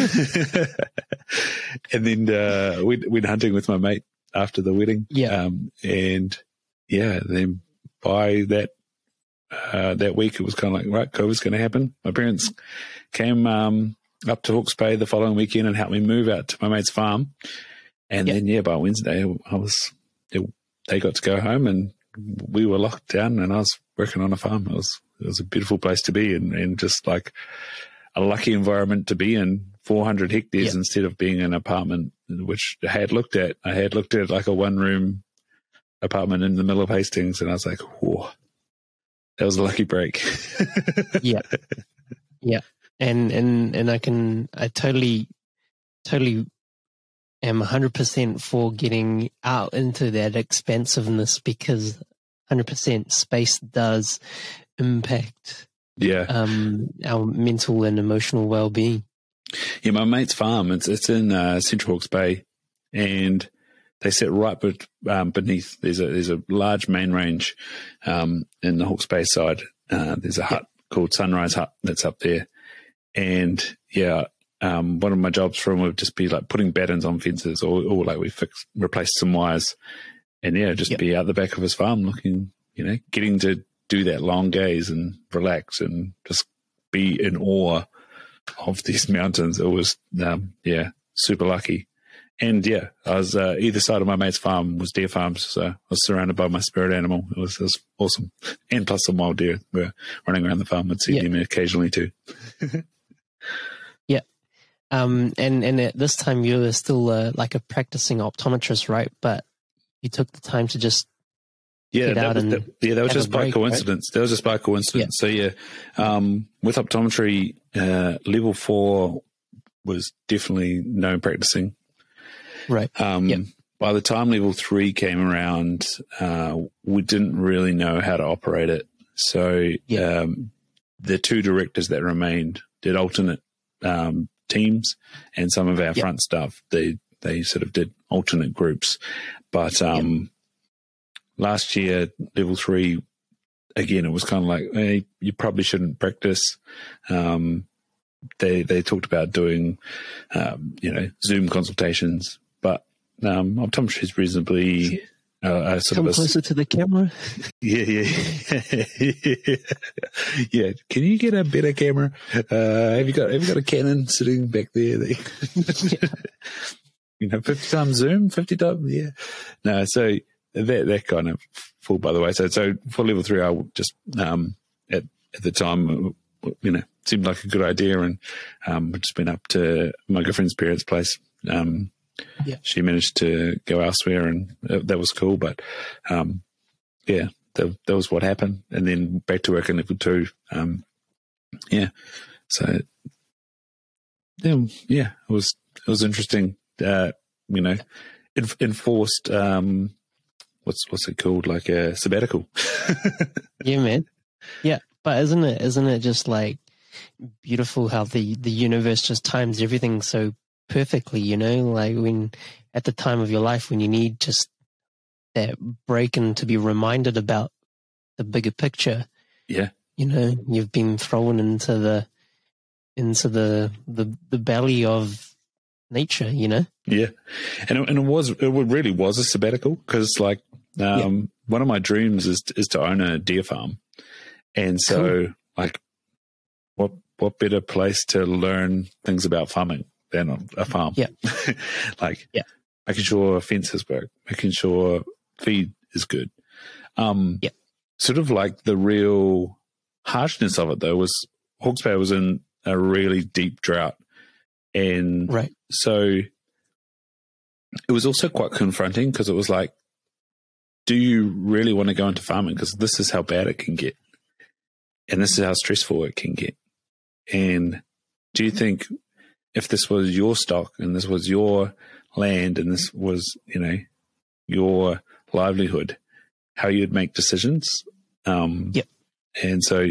and then uh, went, went hunting with my mate after the wedding. Yeah, um, and yeah, then by that uh, that week, it was kind of like, right, COVID's going to happen. My parents came um, up to Hawke's Bay the following weekend and helped me move out to my mate's farm, and yeah. then yeah, by Wednesday, I was. They got to go home, and we were locked down, and I was working on a farm. It was it was a beautiful place to be, and, and just like a lucky environment to be in. four hundred hectares yep. instead of being an apartment, which I had looked at. I had looked at like a one room apartment in the middle of Hastings, and I was like, whoa, that was a lucky break. yeah, yeah, and and and I can I totally totally. am one hundred percent for getting out into that expansiveness, because one hundred percent space does impact yeah um, our mental and emotional well-being. Yeah, my mate's farm, it's it's in uh, Central Hawke's Bay, and they sit right be- um, beneath, there's a there's a large main range um, in the Hawke's Bay side. Uh, there's a hut yeah. called Sunrise Hut that's up there. And yeah, Um, one of my jobs for him would just be like putting battens on fences, or, or like we fixed, replaced some wires, and yeah, just yep. be out the back of his farm looking, you know, getting to do that long gaze and relax and just be in awe of these mountains. It was, um, yeah, super lucky. And yeah, I was, uh, either side of my mate's farm was deer farms. So I was surrounded by my spirit animal. It was, it was awesome. And plus some wild deer were running around the farm. I'd see yep. them occasionally too. yeah. Um, and, and at this time you were still uh, like a practicing optometrist, right? But you took the time to just yeah, get out was, and that, yeah, that was just by break, coincidence. Right? That was just by coincidence. Yeah. So yeah, um, with optometry, uh, level four was definitely no practicing. Right. Um, yep. By the time level three came around, uh, we didn't really know how to operate it. So yep. um, the two directors that remained did alternate um, teams, and some of our yep. front staff, they they sort of did alternate groups. But um, yep. last year, level three, again, it was kind of like, hey, you probably shouldn't practice. Um, they they talked about doing, um, you know, Zoom consultations, but um, optometry is reasonably uh, sort Come of a, closer to the camera. Yeah, yeah, yeah. Can you get a better camera? Uh, have you got have you got a Canon sitting back there? Yeah. You know, fifty times zoom, fifty times, yeah. No, so that that kind of fall by the way. So so for level three, I just um, at at the time, you know, seemed like a good idea, and um, I've just been up to my girlfriend's parents' place. Um, yeah, she managed to go elsewhere, and that was cool. But um, yeah, that, that was what happened, and then back to work in level two. Um, yeah, so yeah, yeah, it was it was interesting. Uh, you know, it enforced um, what's what's it called, like a sabbatical. Yeah, man. Yeah, but isn't it isn't it just like beautiful how the the universe just times everything so perfectly? You know, like when at the time of your life when you need just that break and to be reminded about the bigger picture. Yeah, you know, you've been thrown into the into the the the belly of nature, you know? Yeah. And it, and it was, it really was a sabbatical because like, um, yeah. one of my dreams is, is to own a deer farm. And so cool. like what, what better place to learn things about farming than a farm? Yeah. like yeah. making sure fences work, making sure feed is good. Um, yeah. Sort of like the real harshness of it though was Hawke's Bay was in a really deep drought. And right. so it was also quite confronting because it was like, do you really want to go into farming? Because this is how bad it can get. And this is how stressful it can get. And do you think if this was your stock and this was your land and this was, you know, your livelihood, how you'd make decisions? Um, yep. And so,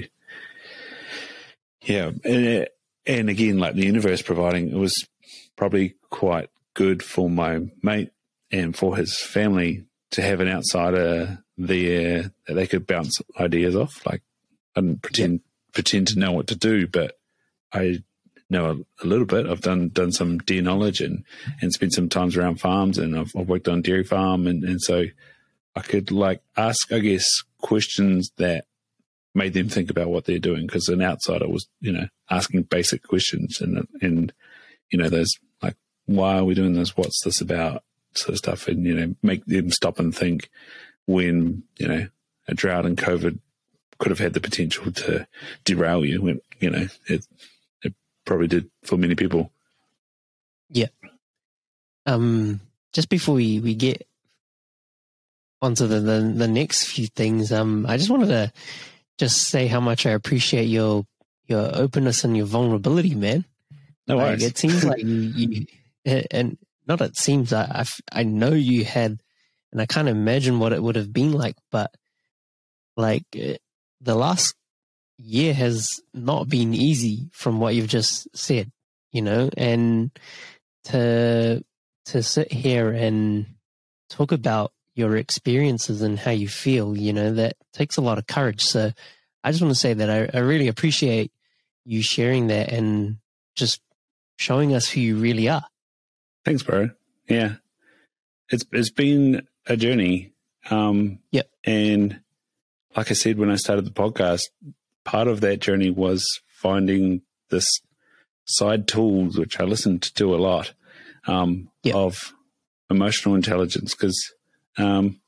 yeah. And, and again, like the universe providing, it was probably quite good for my mate and for his family to have an outsider there that they could bounce ideas off. Like I didn't pretend yep. pretend to know what to do, but I know a, a little bit. I've done done some deer knowledge and, and spent some times around farms, and I've, I've worked on dairy farm, and, and so I could like ask, I guess, questions that made them think about what they're doing, because an outsider was, you know, asking basic questions and and you know, there's like, why are we doing this? What's this about? Sort of stuff, and you know, make them stop and think when, you know, a drought and COVID could have had the potential to derail you. When, you know, it it probably did for many people. Yeah. Um. Just before we, we get onto the, the the next few things, um, I just wanted to just say how much I appreciate your your openness and your vulnerability, man. No worries. Like, it seems like you, you and not it seems, I, I, I know you had, and I can't imagine what it would have been like, but like the last year has not been easy from what you've just said, you know, and to, to sit here and talk about your experiences and how you feel, you know, that takes a lot of courage. So I just want to say that I, I really appreciate you sharing that and just showing us who you really are. Thanks, bro. Yeah. It's it's been a journey. Um, yep. And like I said, when I started the podcast, part of that journey was finding this side tools, which I listened to a lot, um, yep. of emotional intelligence, because um,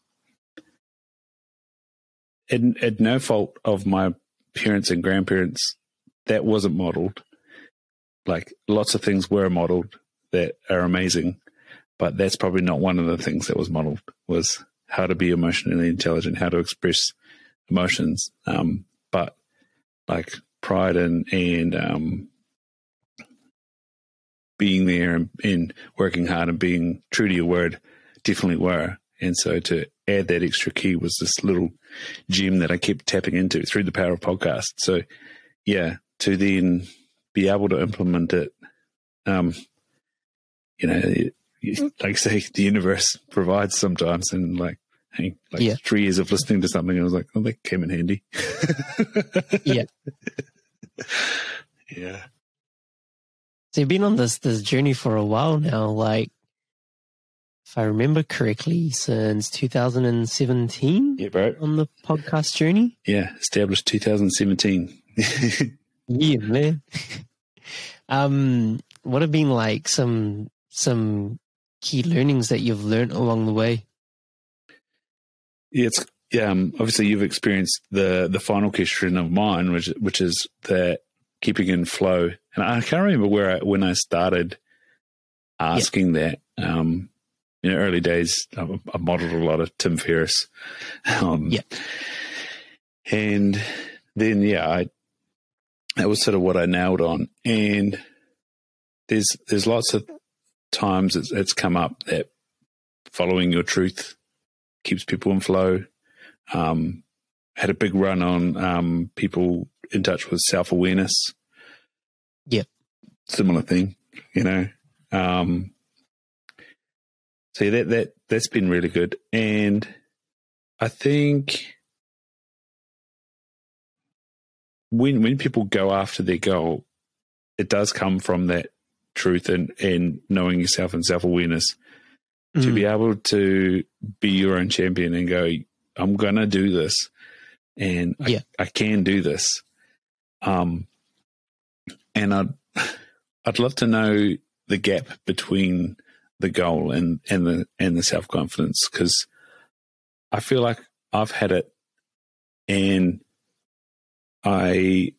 at, at no fault of my parents and grandparents, that wasn't modeled. Like lots of things were modeled that are amazing, but that's probably not one of the things that was modeled, was how to be emotionally intelligent, how to express emotions. Um, but like pride and, and um, being there and, and working hard and being true to your word definitely were. And so to add that extra key was this little gem that I kept tapping into through the power of podcast. So yeah, to then be able to implement it, um, you know, like I say, the universe provides sometimes, and like, hey, like yeah. three years of listening to something, I was like, oh, that came in handy. yeah. Yeah. So you've been on this this journey for a while now, like, if I remember correctly, since two thousand seventeen. Yeah, bro. On the podcast journey. Yeah, established two thousand seventeen. Yeah, man. um, what have been like some some key learnings that you've learned along the way? Yeah, it's yeah. Um, obviously, you've experienced the the final question of mine, which which is that keeping in flow. And I can't remember where I, when I started asking yep. that. Um, in the early days, I, I modeled a lot of Tim Ferriss. Um, yeah. And then, yeah, I, that was sort of what I nailed on. And there's, there's lots of times it's, it's come up that following your truth keeps people in flow. Um, had a big run on, um, people in touch with self-awareness. Yeah. Similar thing, you know. Um, so that, that, that's been really good. And I think when, when people go after their goal, it does come from that truth and, and knowing yourself and self-awareness mm. to be able to be your own champion and go, I'm going to do this. And yeah. I, I can do this. Um, and I'd, I'd love to know the gap between the goal and, and the, and the self-confidence, because I feel like I've had it and I,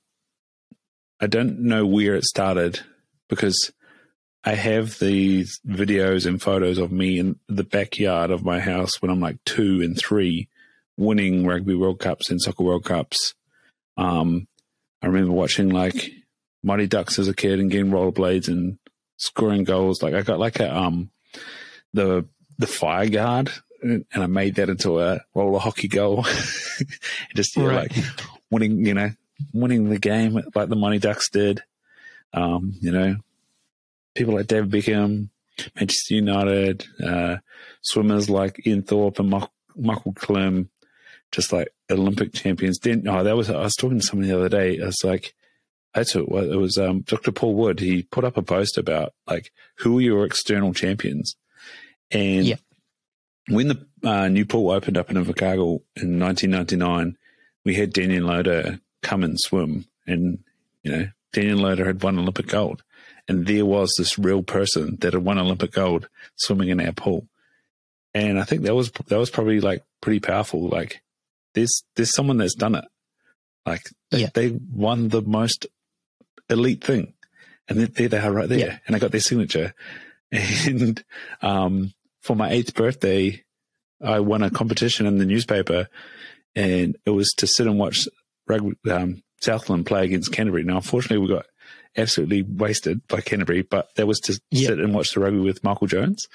I don't know where it started, because I have these videos and photos of me in the backyard of my house when I'm like two and three, winning Rugby World Cups and Soccer World Cups. Um, I remember watching like Mighty Ducks as a kid and getting rollerblades and scoring goals. Like I got like a um the the fire guard, and I made that into a roller hockey goal. Just yeah, right. like winning, you know, winning the game like the Mighty Ducks did. Um, you know, people like David Beckham, Manchester United, uh, swimmers like Ian Thorpe and Michael, Michael Klim, just like Olympic champions. Then, oh, that was, I was talking to somebody the other day. I was like, that's what it was. Um, Doctor Paul Wood, he put up a post about like, who are your external champions? And yeah. when the uh, new pool opened up in Invercargill in nineteen ninety-nine, we had Daniel Loader come and swim, and, you know, Daniel Loader had won Olympic gold. And there was this real person that had won Olympic gold swimming in our pool. And I think that was, that was probably like pretty powerful. Like there's, there's someone that's done it. Like they, yeah. they won the most elite thing, and there they are right there. Yeah. And I got their signature. And, um, for my eighth birthday, I won a competition in the newspaper, and it was to sit and watch rugby, um, Southland play against Canterbury. Now, unfortunately, we got absolutely wasted by Canterbury, but that was to yep. sit and watch the rugby with Michael Jones.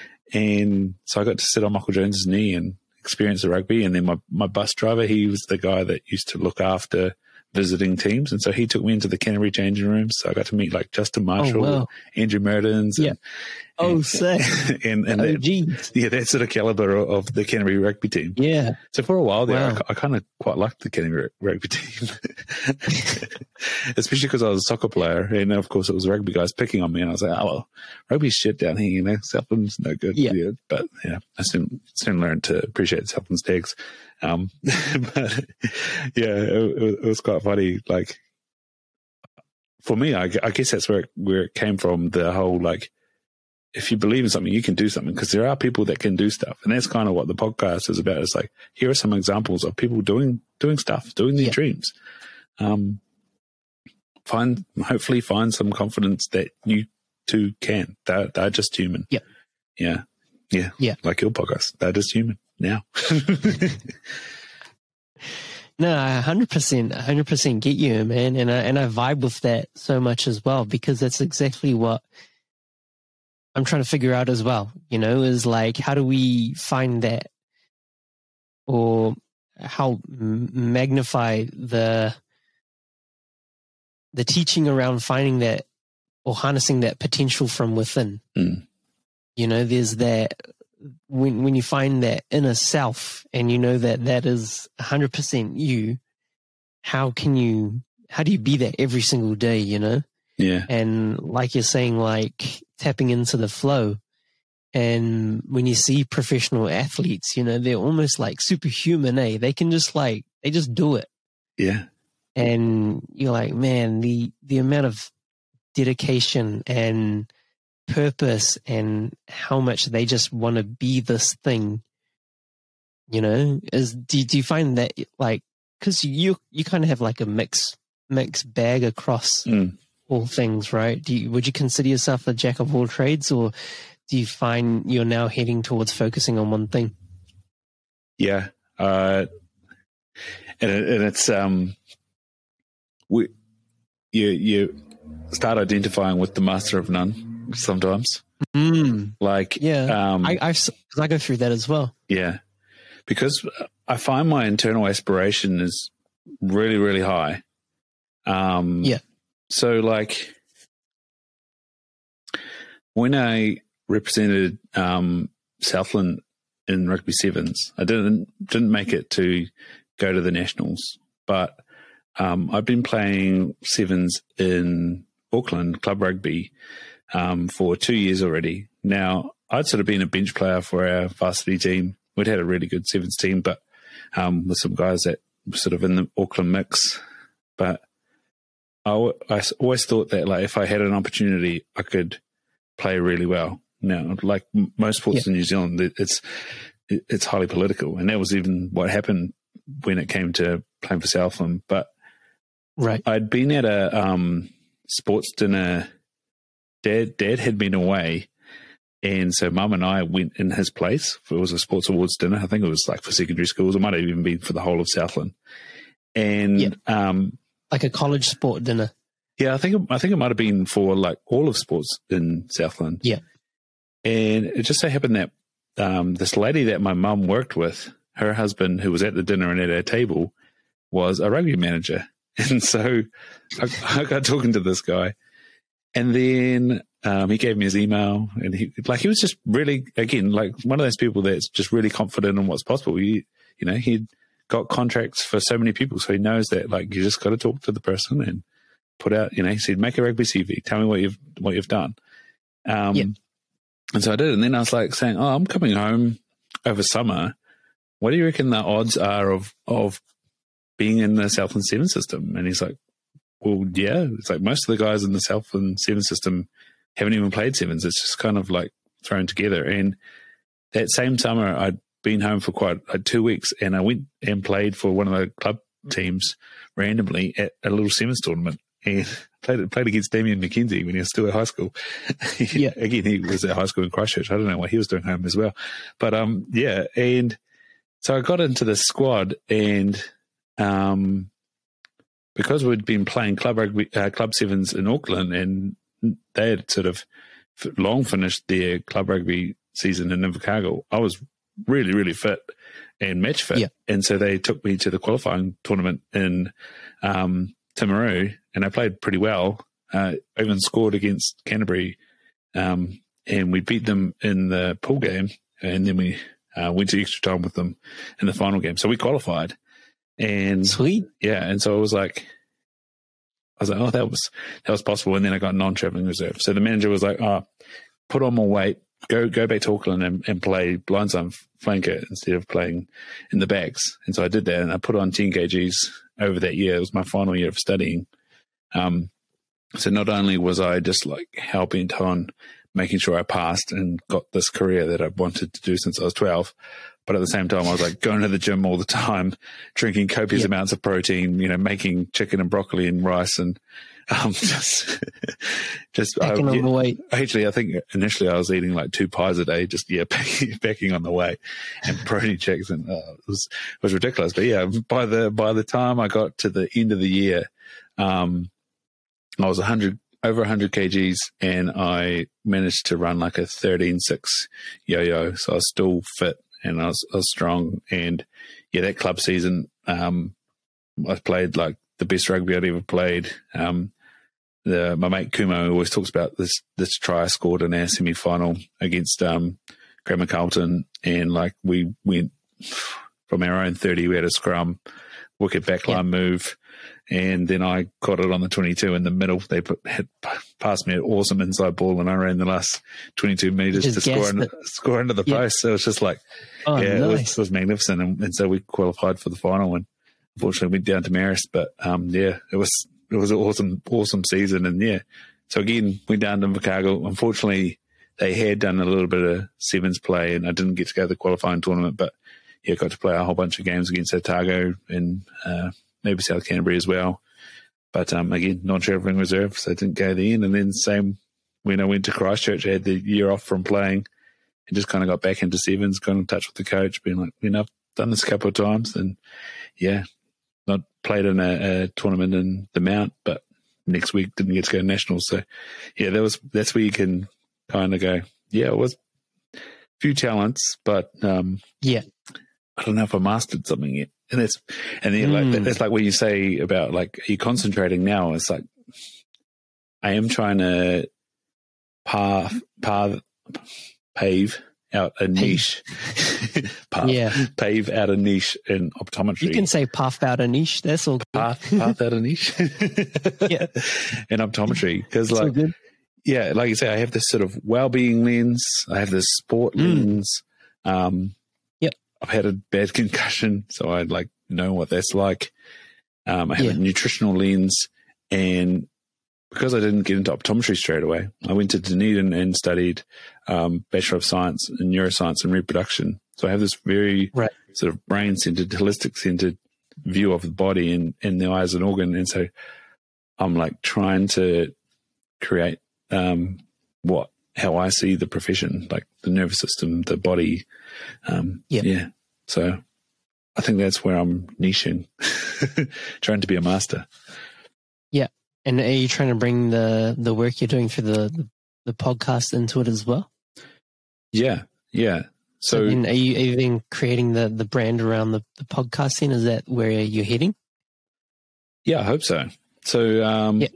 And so I got to sit on Michael Jones's knee and experience the rugby. And then my, my bus driver, he was the guy that used to look after visiting teams. And so he took me into the Canterbury changing rooms. So I got to meet like Justin Marshall, oh, wow. Andrew Meredith. Yeah. And, oh, and, sick. And, and oh, that, yeah, that sort of caliber of the Canterbury rugby team. Yeah. So for a while there, wow. I, I kind of quite liked the Canterbury rugby team, especially because I was a soccer player. And of course it was rugby guys picking on me. And I was like, oh, well, rugby's shit down here, you know, Southland's no good. Yeah. yeah. But yeah, I soon, soon learned to appreciate Southland's tags. Um, but yeah, it, it was quite funny. Like for me, I, I guess that's where it, where it came from. The whole, like, if you believe in something, you can do something, because there are people that can do stuff. And that's kind of what the podcast is about. It's like, here are some examples of people doing, doing stuff, doing their yeah. dreams. Um, find, hopefully find some confidence that you too can. They're, they're just human. Yeah. Yeah. Yeah. Yeah. Like your podcast. They're just human now. No, I one hundred percent, one hundred percent get you, man. And I, and I vibe with that so much as well, because that's exactly what I'm trying to figure out as well, you know, is like, how do we find that, or how magnify the, the teaching around finding that, or harnessing that potential from within. Mm. You know, there's that, when when you find that inner self and you know that that is one hundred percent you, how can you, how do you be that every single day, you know? Yeah. And like you're saying, like tapping into the flow. And when you see professional athletes, you know, they're almost like superhuman, eh? They can just like, they just do it. Yeah. And you're like, man, the, the amount of dedication and purpose and how much they just want to be this thing, you know, is, do, do you find that like, cause you, you kind of have like a mix, mixed bag across mm. all things, right? Do you, would you consider yourself a jack of all trades, or do you find you're now heading towards focusing on one thing? Yeah. Uh, and, it, and it's, um, we, you, you start identifying with the master of none sometimes. Mm. Like, yeah, um, I, I, I go through that as well. Yeah. Because I find my internal aspiration is really, really high. Um, yeah. So like when I represented, um, Southland in rugby sevens, I didn't, didn't make it to go to the nationals, but, um, I've been playing sevens in Auckland club rugby, um, for two years already. Now I'd sort of been a bench player for our varsity team. We'd had a really good sevens team, but, um, with some guys that were sort of in the Auckland mix, but I, I always thought that like if I had an opportunity, I could play really well. Now, like most sports yeah. in New Zealand, it's it's highly political, and that was even what happened when it came to playing for Southland. But right, I'd been at a um, sports dinner. Dad, Dad had been away, and so Mum and I went in his place. It was a sports awards dinner. I think it was like for secondary schools. It might have even been for the whole of Southland. And yeah. um, like a college sport dinner. Yeah, I think it, I think it might have been for like all of sports in Southland. Yeah, and it just so happened that um, this lady that my mum worked with, her husband, who was at the dinner and at our table, was a rugby manager, and so I, I got talking to this guy, and then um, he gave me his email, and he like he was just really again like one of those people that's just really confident in what's possible. He, you know, he'd got contracts for so many people, so he knows that like you just got to talk to the person and put out, you know, he said, make a rugby C V, tell me what you've what you've done. Um, yeah. And so I did, and then I was like saying, oh, I'm coming home over summer. What do you reckon the odds are of of being in the Southland Seven system? And he's like, well, yeah. It's like most of the guys in the Southland Seven system haven't even played sevens. It's just kind of like thrown together. And that same summer, I'd been home for quite like two weeks, and I went and played for one of the club teams randomly at a little sevens tournament, and played played against Damien McKenzie when he was still at high school. Yeah, again, he was at high school in Christchurch. I don't know what he was doing home as well, but um, yeah. And so I got into the squad, and um, because we'd been playing club rugby, uh, club sevens in Auckland, and they had sort of long finished their club rugby season in Invercargill, I was really, really fit and match fit. Yeah. And so they took me to the qualifying tournament in um, Timaru, and I played pretty well. Uh, I even scored against Canterbury, um, and we beat them in the pool game, and then we uh, went to extra time with them in the final game. So we qualified. And sweet. Yeah. And so I was like, I was like, oh, that was, that was possible. And then I got non-traveling reserve. So the manager was like, oh, put on more weight, go, go back to Auckland and, and play blindside flanker instead of playing in the backs. And so I did that, and I put on ten kgs over that year. It was my final year of studying. Um, so not only was I just like hell bent on making sure I passed and got this career that I wanted to do since I was twelve, but at the same time, I was like going to the gym all the time, drinking copious yeah. amounts of protein, you know, making chicken and broccoli and rice, and um, just, just backing uh, on yeah, the weight. Actually, I think initially I was eating like two pies a day, just yeah, backing, backing on the weight and protein shakes, and uh, it was it was ridiculous. But yeah, by the by the time I got to the end of the year, um, I was a hundred. over one hundred kgs, and I managed to run like a thirteen six yo-yo. So I was still fit, and I was, I was strong. And yeah, that club season, um, I played like the best rugby I'd ever played. Um, the, my mate Kumo always talks about this, this try I scored in our semi-final against um, Grammar Carlton. And like we went from our own thirty, we had a scrum wicked backline yeah. move. And then I got it on the twenty-two in the middle. They put had passed me an awesome inside ball, and I ran the last twenty-two meters to score into, score into the yeah. post. So it was just like, oh, yeah, nice. it, was, it was magnificent. And, and so we qualified for the final, and unfortunately went down to Marist. But um, yeah, it was it was an awesome, awesome season. And yeah, so again, went down to Invercargill. Unfortunately, they had done a little bit of sevens play, and I didn't get to go to the qualifying tournament. But yeah, got to play a whole bunch of games against Otago and uh, maybe South Canterbury as well. But um, again, non-travelling reserve, so I didn't go then. And then same when I went to Christchurch, I had the year off from playing and just kind of got back into sevens, got in touch with the coach, being like, you know, I've done this a couple of times. And yeah, not played in a, a tournament in the Mount, but next week didn't get to go to nationals. So yeah, that was that's where you can kind of go, yeah, it was a few talents, but um, yeah, I don't know if I mastered something yet. And it's, and then mm. like, that's like what you say about like, are you concentrating now? It's like, I am trying to path, path, pave out a niche, path, yeah. pave out a niche in optometry. You can say path out a niche. That's all good. Path, path out a niche. yeah. In optometry. Cause that's like, good. yeah, like you say, I have this sort of well-being lens. I have this sport mm. lens. Um, I've had a bad concussion, so I like know what that's like. Um, I have yeah. a nutritional lens, and because I didn't get into optometry straight away, I went to Dunedin and studied um, Bachelor of Science in Neuroscience and Reproduction. So I have this very right. sort of brain-centered, holistic-centered view of the body and, and the eye as an organ. And so I'm like trying to create um, what how I see the profession, like the nervous system, the body. Um, yep. Yeah. So I think that's where I'm niching, trying to be a master. Yeah. And are you trying to bring the, the work you're doing for the, the, the podcast into it as well? Yeah. Yeah. So, so then are you even creating the, the brand around the, the podcasting? Is that where you're heading? Yeah, I hope so. So, um, yeah.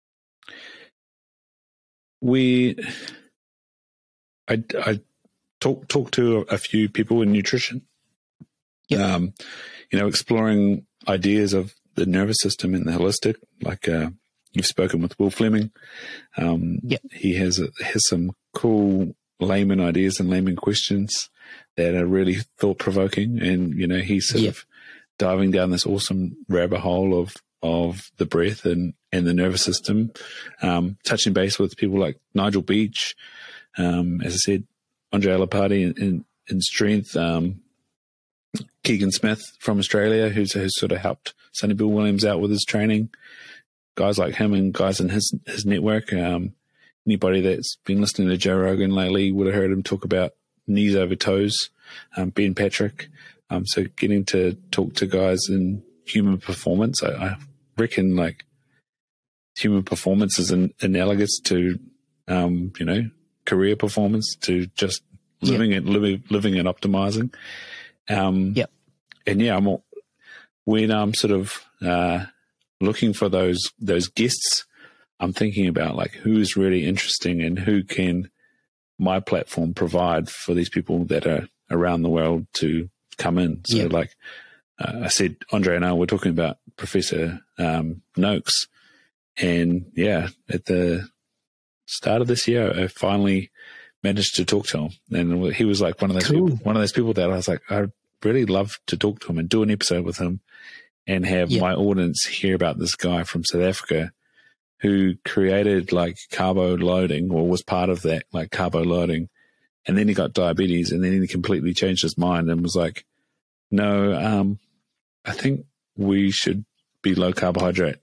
we, I, I talk, talk to a few people in nutrition, yep. um, you know, exploring ideas of the nervous system and the holistic, like, uh, you've spoken with Will Fleming. Um, yep. He has, a, has some cool layman ideas and layman questions that are really thought provoking. And, you know, he's sort yep. of diving down this awesome rabbit hole of, of the breath and, and the nervous system, um, touching base with people like Nigel Beach, um, as I said, Andre Alapati in, in, in strength, um, Keegan Smith from Australia, who's, who's sort of helped Sonny Bill Williams out with his training, guys like him and guys in his, his network. Um, anybody that's been listening to Joe Rogan lately would have heard him talk about knees over toes, um, Ben Patrick. Um, so getting to talk to guys in human performance, I, I reckon like human performance is an, analogous to, um, you know, career performance, to just living yep. and living, living and optimizing. Um, yep. And yeah, I'm all, when I'm sort of uh, looking for those those guests, I'm thinking about like who's really interesting and who can my platform provide for these people that are around the world to come in. So yep. like uh, I said, Andre and I were talking about Professor um, Noakes, and yeah, at the start of this year, I finally managed to talk to him, and he was like one of those cool. people, one of those people that I was like, I'd really love to talk to him and do an episode with him, and have yep. my audience hear about this guy from South Africa who created like carbo loading, or was part of that, like carbo loading, and then he got diabetes, and then he completely changed his mind and was like, no, um, I think we should be low carbohydrate.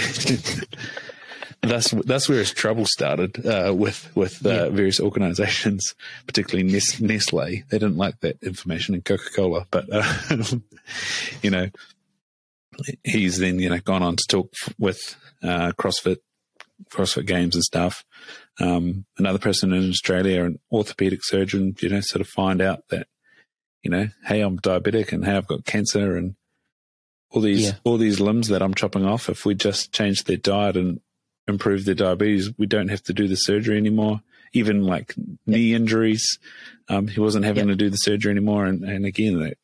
That's that's where his trouble started uh, with with uh, yeah. various organisations, particularly Nestle. They didn't like that information in Coca-Cola, but uh, you know, he's then you know gone on to talk with uh, CrossFit, CrossFit Games and stuff. Um, another person in Australia, an orthopedic surgeon, you know, sort of find out that you know, hey, I'm diabetic and hey, I've got cancer and all these yeah. all these limbs that I'm chopping off. If we just change their diet and improve their diabetes, we don't have to do the surgery anymore. Even like yep. knee injuries, um, he wasn't having yep. to do the surgery anymore. And, and again, that, that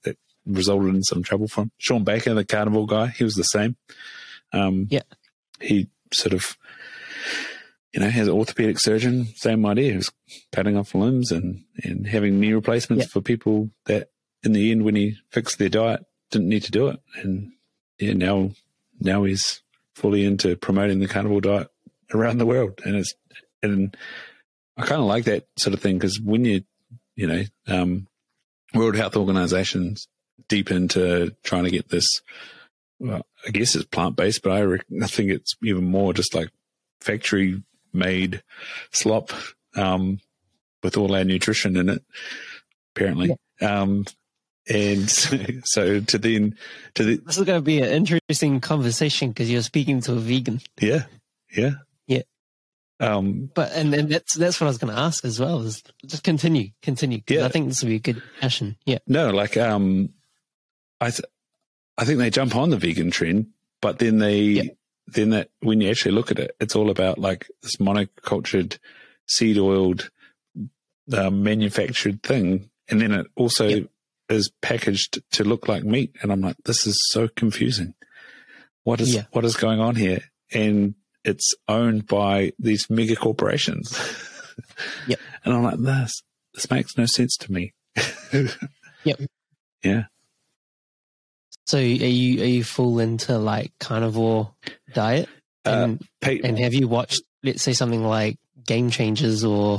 resulted in some trouble from. Sean Baker, the carnivore guy, he was the same. Um, yeah. He sort of, you know, has an orthopedic surgeon, same idea. He was cutting off limbs and, and having knee replacements yeah. for people that in the end, when he fixed their diet, didn't need to do it. And yeah, now, now he's fully into promoting the carnivore diet around the world. And it's, and I kind of like that sort of thing, because when you, you know, um, World Health Organization's deep into trying to get this, well, I guess it's plant-based, but I, reckon, I think it's even more just like factory-made slop um, with all our nutrition in it, apparently. Yeah. Um, and so, so to then... to the, This is going to be an interesting conversation because you're speaking to a vegan. Yeah, yeah. Yeah. Um, but and, and that's that's what I was going to ask as well. Is just continue, continue. Yeah, I think this will be a good discussion. Yeah. No, like um, I, th- I think they jump on the vegan trend, but then they yeah. then that when you actually look at it, it's all about like this monocultured, seed oiled, uh, manufactured thing, and then it also yeah. is packaged to look like meat, and I'm like, this is so confusing. What is yeah. what is going on here? And it's owned by these mega corporations. Yep. And I'm like, this, this makes no sense to me. Yep. Yeah. So are you, are you full into like carnivore diet? And, uh, pay- and have you watched, let's say something like Game Changers or,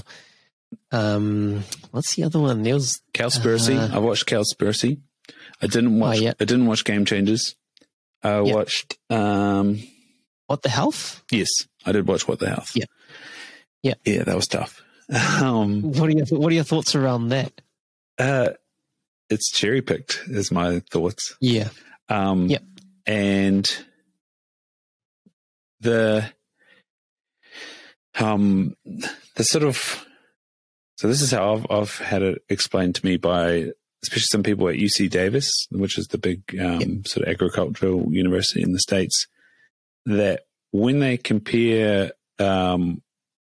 um, what's the other one? There was Cowspiracy. Uh, I watched Cowspiracy. I didn't watch, oh, yeah. I didn't watch Game Changers. I yep. watched, um, What the Health? Yes, I did watch What the Health. Yeah, yeah, yeah. That was tough. Um, what are your What are your thoughts around that? Uh, it's cherry picked, is my thoughts. Yeah. Um, yeah. And the um the sort of so this is how I've I've had it explained to me by especially some people at U C Davis, which is the big um, yep. sort of agricultural university in the States. That when they compare um,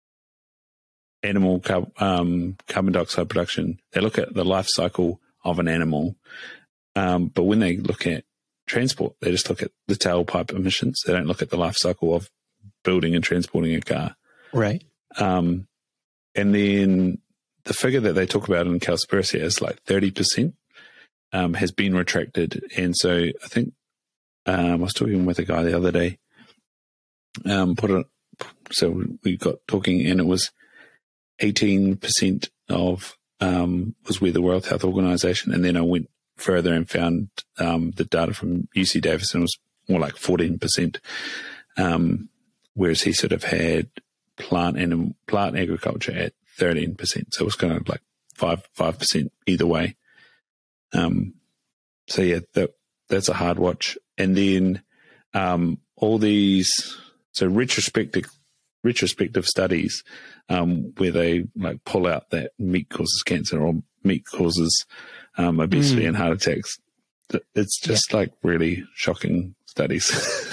animal car- um, carbon dioxide production, they look at the life cycle of an animal. Um, but when they look at transport, they just look at the tailpipe emissions. They don't look at the life cycle of building and transporting a car. Right. Um, and then the figure that they talk about in Cowspiracy is like thirty percent um, has been retracted. And so I think um, I was talking with a guy the other day. Um, put it, so we got talking, and it was eighteen percent of um, was where the World Health Organization, and then I went further and found um, the data from U C Davis, and it was more like fourteen percent. Um, whereas he sort of had plant and plant agriculture at thirteen percent, so it was kind of like five five percent either way. Um, so yeah, that that's a hard watch, and then um, all these. So retrospective, retrospective studies um, where they like pull out that meat causes cancer or meat causes um, obesity mm. and heart attacks. It's just yeah. like really shocking studies.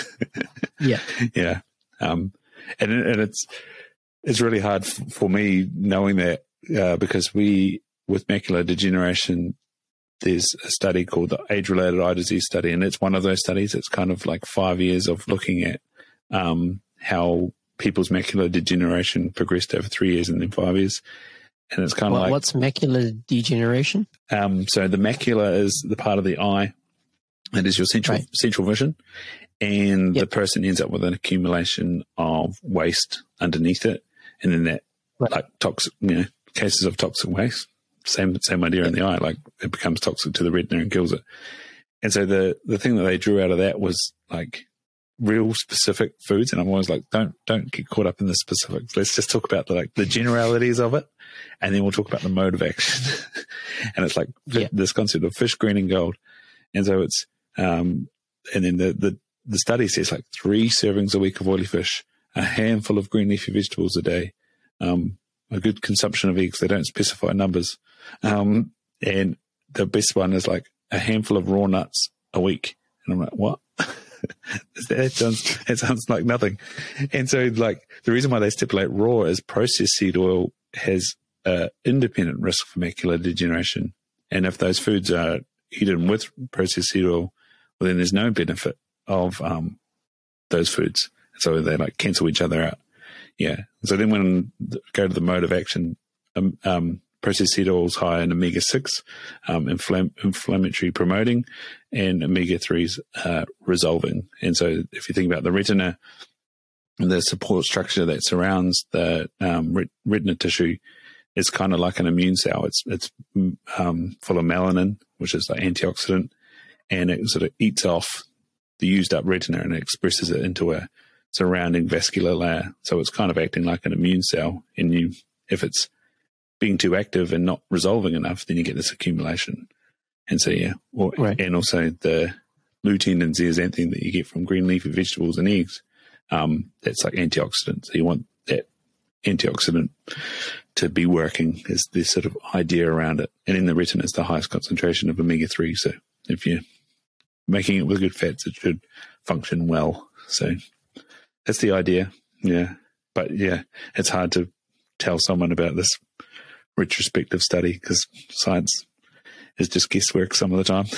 yeah, yeah, um, and and it's it's really hard f- for me knowing that uh, because we with macular degeneration, there's a study called the age-related eye disease study, and it's one of those studies. It's kind of like five years of looking at Um, how people's macular degeneration progressed over three years and then five years. And it's kind of what, like... What's macular degeneration? Um, so the macula is the part of the eye that is your central right. central vision. And yep. the person ends up with an accumulation of waste underneath it. And then that, right. like toxic, you know, cases of toxic waste, same same idea yep. in the eye, like it becomes toxic to the retina and kills it. And so the, the thing that they drew out of that was like, real specific foods, and I'm always like, don't don't get caught up in the specifics. Let's just talk about the like the generalities of it, and then we'll talk about the mode of action. And it's like yeah. this concept of fish, green, and gold. And so it's um, and then the the the study says like three servings a week of oily fish, a handful of green leafy vegetables a day, um, a good consumption of eggs. They don't specify numbers, um, and the best one is like a handful of raw nuts a week. And I'm like, what? that sounds that sounds like nothing. And so like the reason why they stipulate raw is processed seed oil has uh, independent risk for macular degeneration, and if those foods are eat them with processed seed oil, well, then there's no benefit of um, those foods. So they like cancel each other out. Yeah. So then when go to the mode of action, um, um, processed seed oil is high in omega six, um, inflam- inflammatory promoting, and omega threes uh, resolving. And so if you think about the retina, the support structure that surrounds the um, ret- retina tissue is kind of like an immune cell. It's it's um, full of melanin, which is the antioxidant, and it sort of eats off the used up retina and it expresses it into a surrounding vascular layer. So it's kind of acting like an immune cell. And you, if it's being too active and not resolving enough, then you get this accumulation. And so, yeah, or, right. and also the lutein and zeaxanthin that you get from green leafy vegetables and eggs, um, that's like antioxidant. So you want that antioxidant to be working is this sort of idea around it. And in the retina is the highest concentration of omega three. So if you're making it with good fats, it should function well. So that's the idea. Yeah. But yeah, it's hard to tell someone about this retrospective study because science is just guesswork some of the time.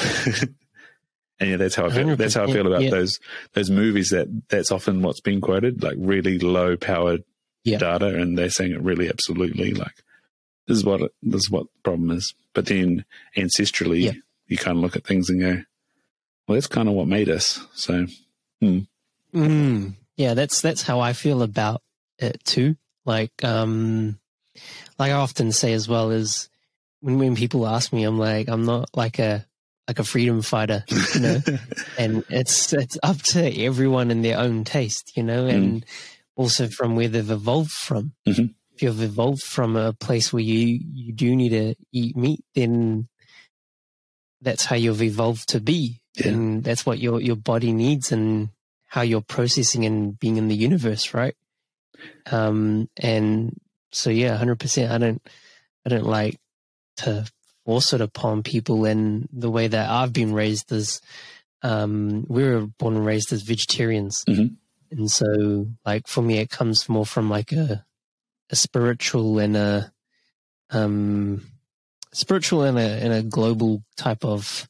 And yeah, that's how I feel. That's how I feel about yeah. those those movies. That that's often what's being quoted, like really low powered yeah. data, and they're saying it really absolutely like this is what it, this is what the problem is. But then ancestrally, yeah. you kind of look at things and go, well, that's kind of what made us. So, hmm. mm, yeah, that's that's how I feel about it too. Like, um, like I often say as well is when when people ask me, I'm like, I'm not like a like a freedom fighter, you know, and it's it's up to everyone in their own taste, you know, and mm. also from where they've evolved from. Mm-hmm. If you've evolved from a place where you you do need to eat meat, then that's how you've evolved to be, yeah. and that's what your your body needs, and how you're processing and being in the universe, right? Um, and so yeah, one hundred percent. I don't I don't like to force it upon people, and the way that I've been raised is, um, we were born and raised as vegetarians. Mm-hmm. And so like for me, it comes more from like a, a spiritual and a, um, spiritual and a, and a global type of,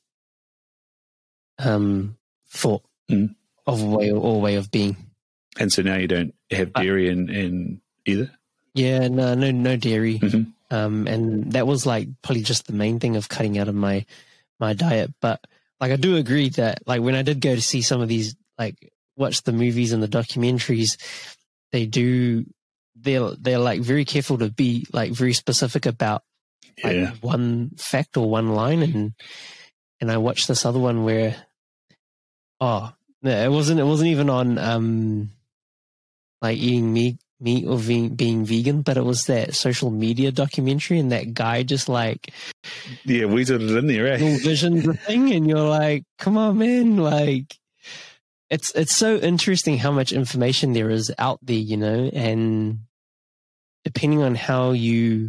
um, thought mm. of way or way of being. And so now you don't have dairy uh, in, in either? Yeah, no, no, no dairy. Mm-hmm. Um, and that was like probably just the main thing of cutting out of my, my diet. But like, I do agree that like when I did go to see some of these, like watch the movies and the documentaries, they do, they're, they're like very careful to be like very specific about like yeah. one fact or one line. And, and I watched this other one where, oh, it wasn't, it wasn't even on, um, like eating meat. meat or being, being vegan, but it was that social media documentary, and that guy just like yeah weaseled it in there, eh? vision the thing, and you're like, come on, man, like it's it's so interesting how much information there is out there, you know, and depending on how you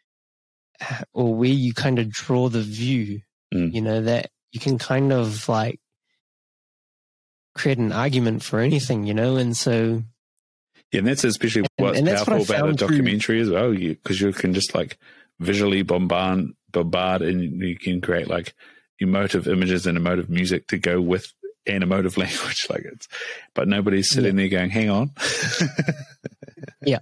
or where you kind of draw the view, mm. you know, that you can kind of like create an argument for anything, you know, and so yeah, and that's especially what's and, and powerful what about a documentary through. As well, because you, you can just like visually bombard, bombard, and you can create like emotive images and emotive music to go with an emotive language. Like it's, but nobody's sitting yeah. there going, "Hang on." yeah,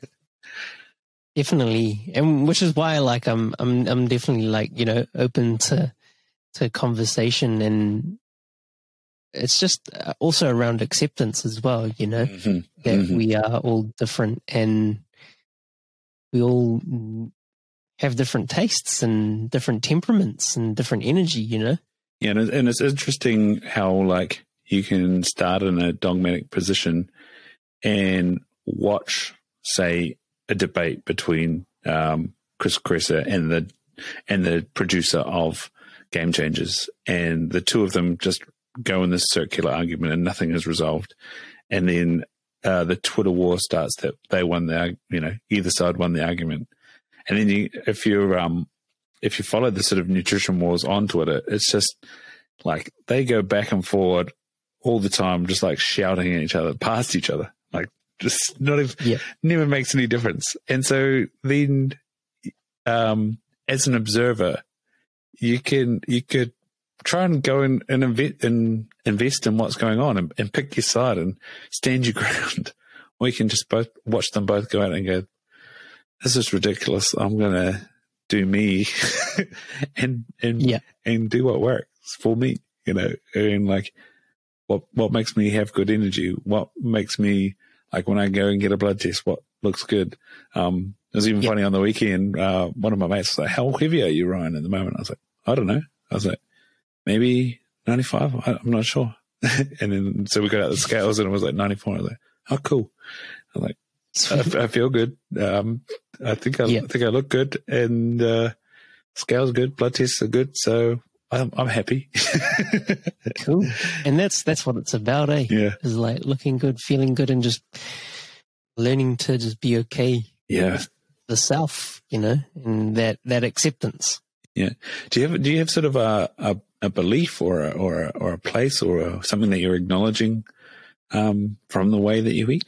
definitely, and which is why, like, I'm, I'm, I'm definitely like, you know, open to to conversation, and it's just also around acceptance as well, you know, mm-hmm. that mm-hmm. we are all different and we all have different tastes and different temperaments and different energy, you know? Yeah, and, and it's interesting how, like, you can start in a dogmatic position and watch, say, a debate between um, Chris Kresser and the and the producer of Game Changers, and the two of them just go in this circular argument and nothing is resolved. And then uh, the Twitter war starts that they won the, you know, either side won the argument. And then you, if you're, um, if you follow the sort of nutrition wars on Twitter, it's just like they go back and forward all the time, just like shouting at each other, past each other, like just not even, yeah. never makes any difference. And so then, um, as an observer, you can, you could try and go in and invest in, invest in what's going on and, and pick your side and stand your ground. Or you can just both watch them both go out and go, this is ridiculous. I'm going to do me and, and, yeah. and do what works for me, you know, and like what, what makes me have good energy? What makes me, like when I go and get a blood test, what looks good? Um, it was even yep. funny on the weekend. Uh, one of my mates was like, how heavy are you, Ryan, at the moment? I was like, I don't know. I was like, maybe ninety-five. I, I'm not sure. And then, so we got out the scales and it was like ninety-four. I was like, oh, cool. I'm like, I, I feel good. Um, I think I, yep. I think I look good, and uh, scales good, blood tests are good, so I'm, I'm happy. Cool, and that's that's what it's about, eh? Yeah, is like looking good, feeling good, and just learning to just be okay. Yeah, with the self, you know, and that that acceptance. Yeah. Do you have do you have sort of a a, a belief or a, or a, or a place or a, something that you're acknowledging um, from the way that you eat?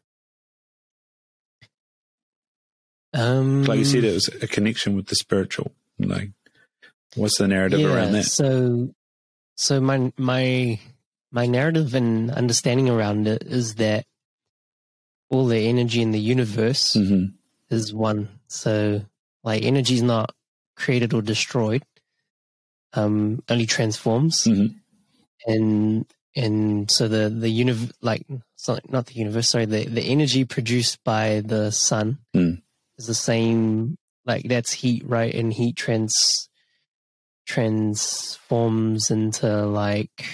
Um, like you said, it was a connection with the spiritual. Like, what's the narrative yeah, around that? So, so my my my narrative and understanding around it is that all the energy in the universe mm-hmm. is one. So, like, energy is not created or destroyed; um, only transforms. Mm-hmm. And and so the the univ like sorry, not the universe, sorry, the the energy produced by the sun. Mm. Is the same, like that's heat, right? And heat trans transforms into like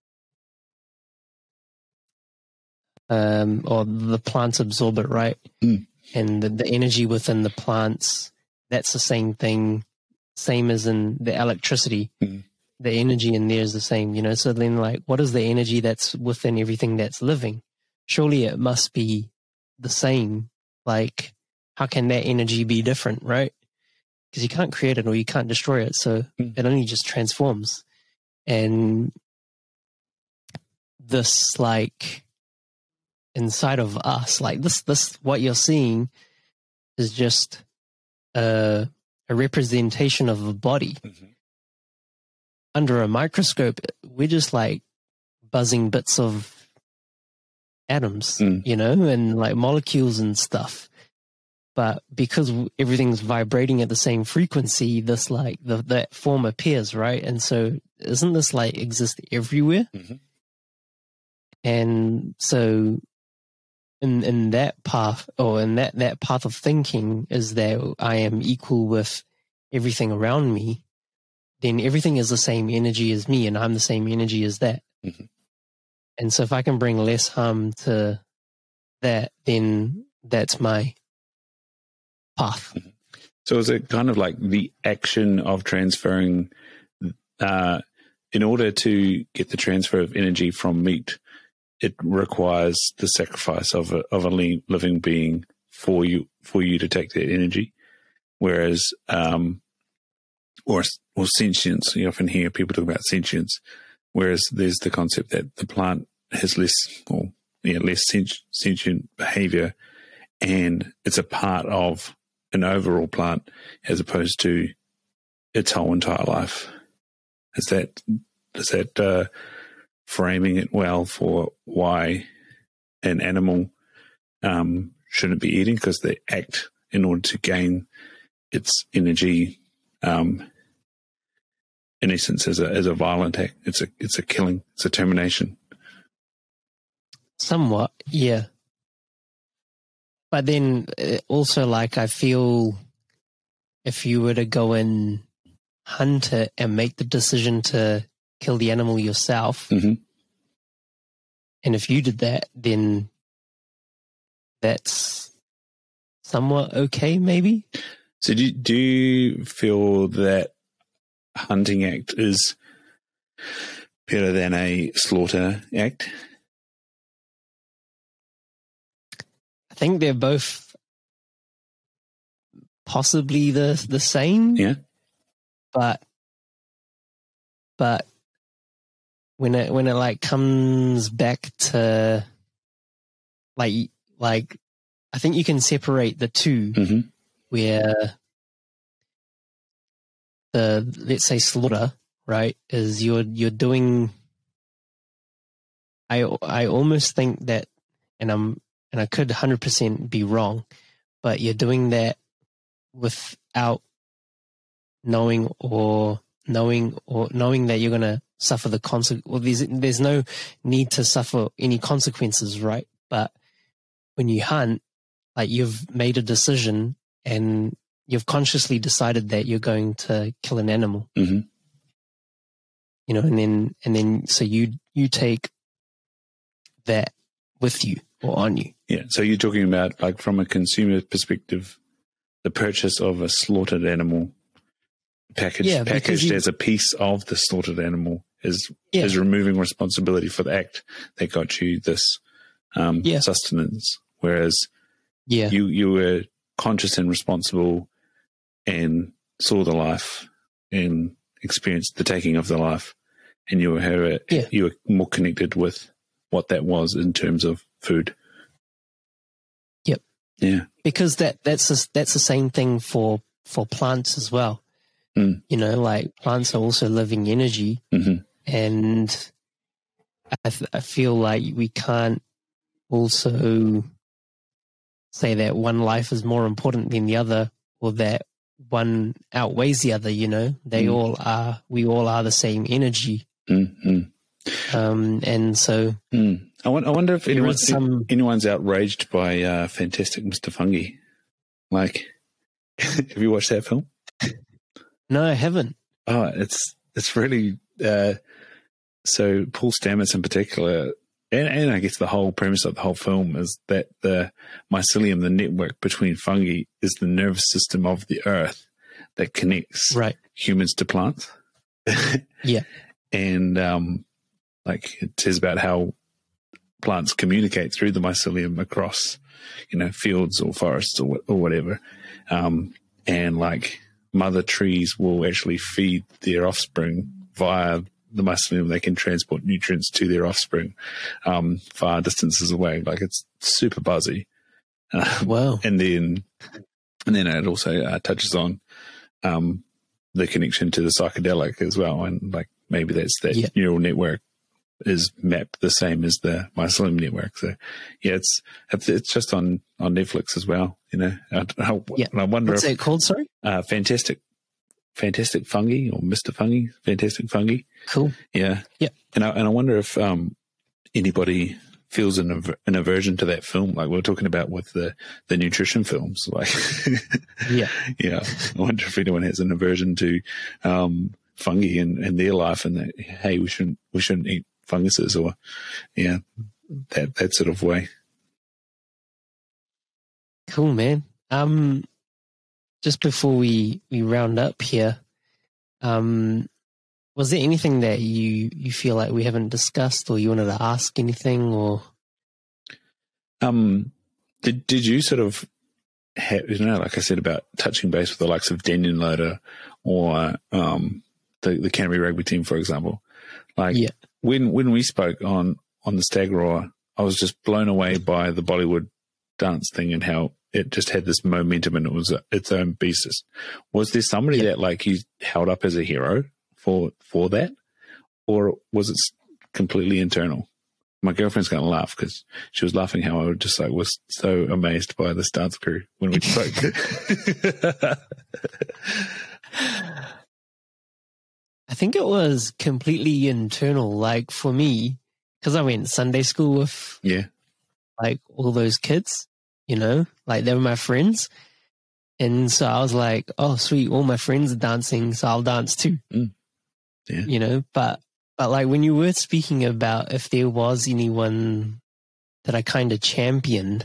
um or the plants absorb it, right? Mm. And the, the energy within the plants, that's the same thing, same as in the electricity. Mm. The energy in there is the same, you know. So then, like, what is the energy that's within everything that's living? Surely it must be the same. Like, how can that energy be different, right? Because you can't create it or you can't destroy it. So mm. it only just transforms. And this, like, inside of us, like this, this, what you're seeing is just a, a representation of a body. Mm-hmm. Under a microscope, we're just like buzzing bits of atoms, mm. you know, and like molecules and stuff. But because everything's vibrating at the same frequency, this like the that form appears, right? And so isn't this like exist everywhere? Mm-hmm. And so in in that path or in that, that path of thinking is that I am equal with everything around me, then everything is the same energy as me and I'm the same energy as that. Mm-hmm. And so if I can bring less harm to that, then that's my path. So is it kind of like the action of transferring, uh, in order to get the transfer of energy from meat, it requires the sacrifice of a, of a living being for you, for you to take that energy. Whereas, um, or, or sentience, you often hear people talk about sentience, whereas there's the concept that the plant has less, or yeah, less sentient behavior, and it's a part of an overall plant as opposed to its whole entire life. Is that is that uh, framing it well for why an animal um, shouldn't be eating, because they act in order to gain its energy, um, in essence, as a as a violent act. It's a it's a killing. It's a termination. Somewhat, yeah. But then also, like, I feel if you were to go and hunt it and make the decision to kill the animal yourself, mm-hmm. and if you did that, then that's somewhat okay, maybe. So do, do you feel that hunting act is better than a slaughter act? I think they're both possibly the the same. Yeah. But but when it when it like comes back to like like I think you can separate the two, mm-hmm. where the let's say slaughter, right, is you're you're doing. I I almost think that, and I'm and I could one hundred percent be wrong, but you're doing that without knowing or knowing or knowing that you're gonna suffer the consequence. Well, there's there's no need to suffer any consequences, right? But when you hunt, like you've made a decision and you've consciously decided that you're going to kill an animal. Mm-hmm. You know, and then and then so you you take that with you or on you. Yeah. So you're talking about, like, from a consumer perspective, the purchase of a slaughtered animal, packaged Yeah, because packaged you- as a piece of the slaughtered animal, is Yeah. is removing responsibility for the act that got you this um, Yeah. sustenance. Whereas Yeah, you you were conscious and responsible and saw the life and experienced the taking of the life, and you were Yeah. you were more connected with what that was in terms of food. Yep. Yeah. because that that's a, that's the same thing for for plants as well. Mm. You know, like plants are also living energy, Mm-hmm. and I th- I feel like we can't also say that one life is more important than the other, or that one outweighs the other. You know, they Mm. all are. We all are the same energy, Mm-hmm. um, and so Mm. I, won- I wonder if there anyone, is some. anyone's outraged by uh, Fantastic Mister Fungi. Like, have you watched that film? No, I haven't. Oh, it's it's really uh, so Paul Stamets in particular, and, and I guess the whole premise of the whole film is that the mycelium, the network between fungi, is the nervous system of the earth that connects Right. humans to plants. Yeah. And um, like it says about how plants communicate through the mycelium across, you know, fields or forests or, or whatever. Um, and like mother trees will actually feed their offspring via the mycelium. They can transport nutrients to their offspring um, far distances away. Like it's super buzzy. Um, Wow. and then, and then it also uh, touches on um, the connection to the psychedelic as well. And like maybe that's that Yeah. neural network is mapped the same as the mycelium network. So yeah, it's it's just on, on Netflix as well. You know, I, I, Yeah. and I wonder What's if it called? Sorry. uh, fantastic, fantastic fungi or Mister Fungi, fantastic fungi. Cool. Yeah, Yeah. And I and I wonder if um, anybody feels an aver- an aversion to that film, like we we're talking about with the the nutrition films. Like, Yeah. yeah, I wonder if anyone has an aversion to um, fungi in, in their life, and that hey, we shouldn't we shouldn't eat funguses, or yeah, that that sort of way. Cool, man. Um, just before we, we round up here, um, was there anything that you, you feel like we haven't discussed, or you wanted to ask anything, or? Um, did did you sort of have, you know, like I said about touching base with the likes of Daniel Loader or um the the Canterbury rugby team, for example? Like Yeah. when when we spoke on on the Stag Roar, I was just blown away by the Bollywood dance thing and how it just had this momentum and it was a, its own beast. Was there somebody Yeah. that like you held up as a hero for for that, or was it completely internal? My girlfriend's going to laugh because she was laughing how I just like was so amazed by this dance crew when we spoke. I think it was completely internal. Like for me, because I went Sunday school with Yeah. like all those kids, you know, like they were my friends. And so I was like, oh, sweet, all my friends are dancing, so I'll dance too. Mm. Yeah. You know, but but like when you were speaking about if there was anyone that I kind of championed,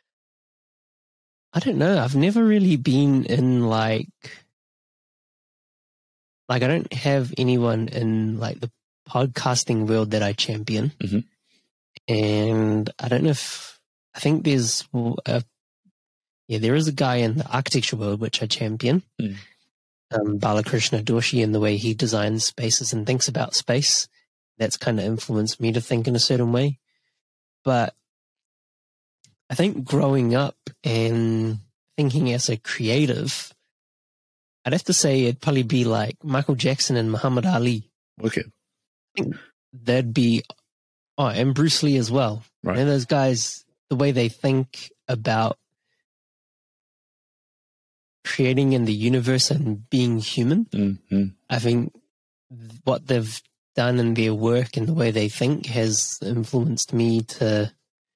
I don't know. I've never really been in like, like I don't have anyone in like the podcasting world that I champion. Mhm. And I don't know if, I think there's a, yeah, there is a guy in the architecture world which I champion. Mm. Um, Balakrishna Doshi, and the way he designs spaces and thinks about space. That's kind of influenced me to think in a certain way. But I think growing up and thinking as a creative, I'd have to say it'd probably be like Michael Jackson and Muhammad Ali. Wicked. I think that'd be, oh, and Bruce Lee as well. Right. And those guys, the way they think about creating in the universe and being human, mm-hmm. I think what they've done in their work and the way they think has influenced me to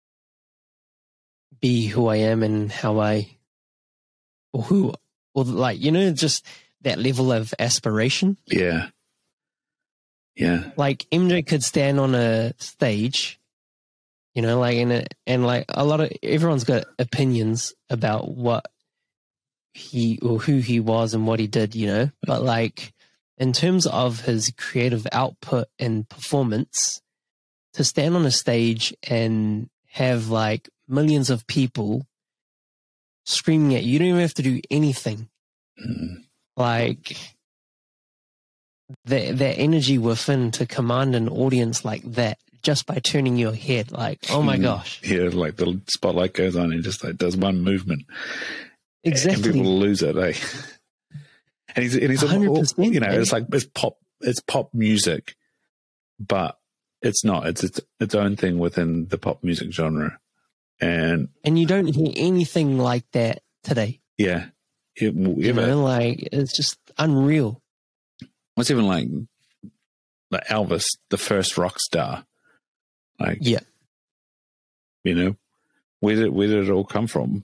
be who I am and how I, or who, or like, you know, just that level of aspiration. Yeah. Yeah. Like M J could stand on a stage, you know, like in a, and like a lot of, everyone's got opinions about what he or who he was and what he did, you know, but like in terms of his creative output and performance, to stand on a stage and have like millions of people screaming at you, you don't even have to do anything. Mm. Like that, that energy within to command an audience like that just by turning your head, like, oh my mm. gosh. Yeah, like the spotlight goes on and just like does one movement. Exactly. And people lose it, eh? And he's, and he's a, you know, eh? it's like, it's pop, it's pop music, but it's not, it's its, its own thing within the pop music genre. And, and you don't hear anything like that today. Yeah. It, you know, like, it's just unreal. It's even like, like Elvis, the first rock star. Like, yeah. You know, where did, where did it all come from?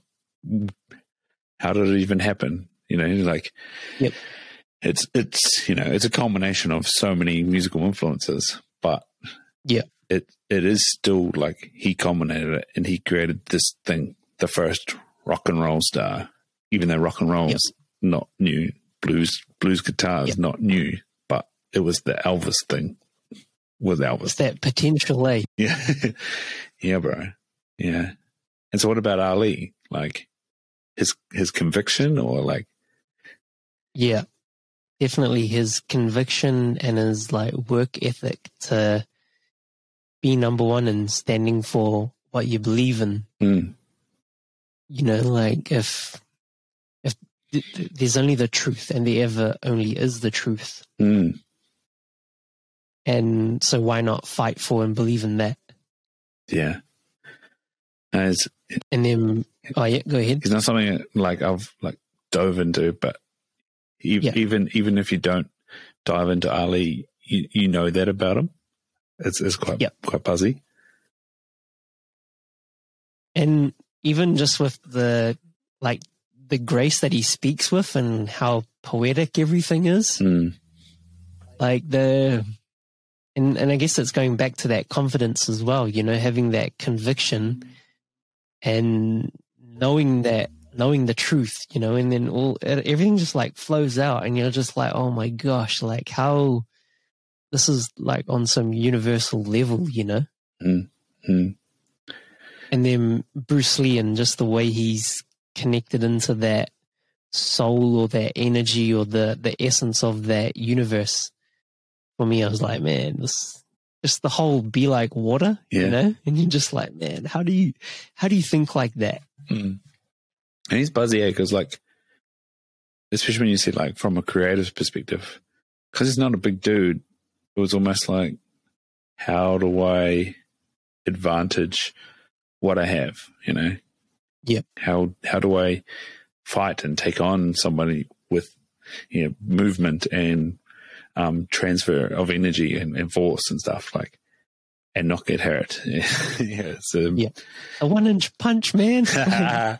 How did it even happen? You know, like, yep. it's, it's, you know, it's a culmination of so many musical influences, but yeah, it, it is still like he culminated it and he created this thing, the first rock and roll star, even though rock and roll is yep. not new. Blues, blues guitars, yep. not new, but it was the Elvis thing with Elvis. It's that potential, eh? Yeah. Yeah, bro. Yeah. And so what about Ali? Like his, his conviction or like, yeah, definitely his conviction and his like work ethic to be number one and standing for what you believe in. Mm. You know, like if if th- there's only the truth and there ever only is the truth. Mm. And so why not fight for and believe in that? Yeah. As and then, oh yeah, go ahead. It's not something like I've like dove into, but Even, yeah. even even if you don't dive into Ali, you, you know that about him. It's it's quite yep. quite buzzy. And even just with the like the grace that he speaks with and how poetic everything is, mm. like the and and I guess it's going back to that confidence as well. You know, having that conviction and knowing that. Knowing the truth, you know, and then all everything just like flows out, and you're just like, oh my gosh, like how this is like on some universal level, you know. Mm-hmm. And then Bruce Lee and just the way he's connected into that soul or that energy or the the essence of that universe. For me, I was like, man, this just the whole be like water, yeah. you know, and you're just like, man, how do you how do you think like that? Mm. And he's buzzy, yeah, because like, especially when you see like from a creative perspective, because he's not a big dude, it was almost like, how do I advantage what I have, you know? Yeah. How how do I fight and take on somebody with, you know, movement and um, transfer of energy and, and force and stuff like, and not get hurt. yeah, so, yeah. A one-inch punch, man. Channel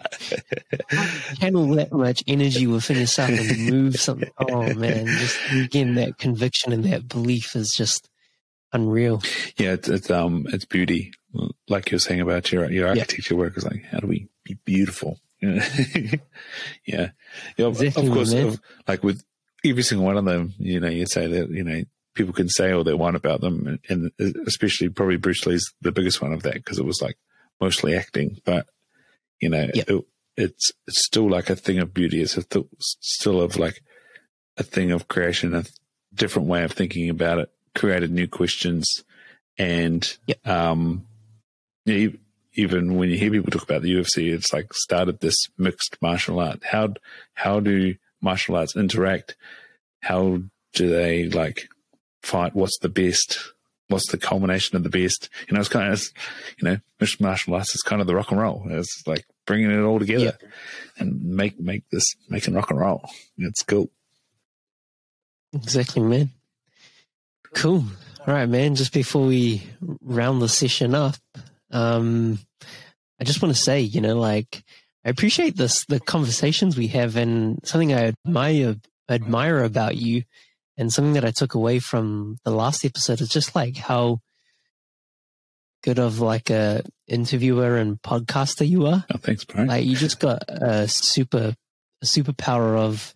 that much energy within yourself and move something. Oh, man. Just, again, that conviction and that belief is just unreal. Yeah, it's, it's, um, it's beauty. Like you were saying about your, your architecture yeah. work is like, how do we be beautiful? yeah. yeah. Exactly, of course, of, like with every single one of them, you know, you say that, you know, people can say all they want about them, and especially probably Bruce Lee's the biggest one of that because it was like mostly acting. But you know, yep. it, it's it's still like a thing of beauty. It's a th- still of like a thing of creation, a different way of thinking about it. Created new questions, and yep. um, yeah, even when you hear people talk about the U F C, it's like started this mixed martial art. How how do martial arts interact? How do they like fight what's the best, what's the culmination of the best. You know, it's kind of, you know, mixed martial arts is kind of the rock and roll. It's like bringing it all together yep. and make make this making rock and roll. It's cool. Exactly, man. Cool. All right, man. Just before we round the session up, um, I just want to say, you know, like I appreciate this, the conversations we have, and something I admire admire about you, and something that I took away from the last episode is just like how good of like a interviewer and podcaster you are. Oh, thanks, bro. Like you just got a super, a superpower of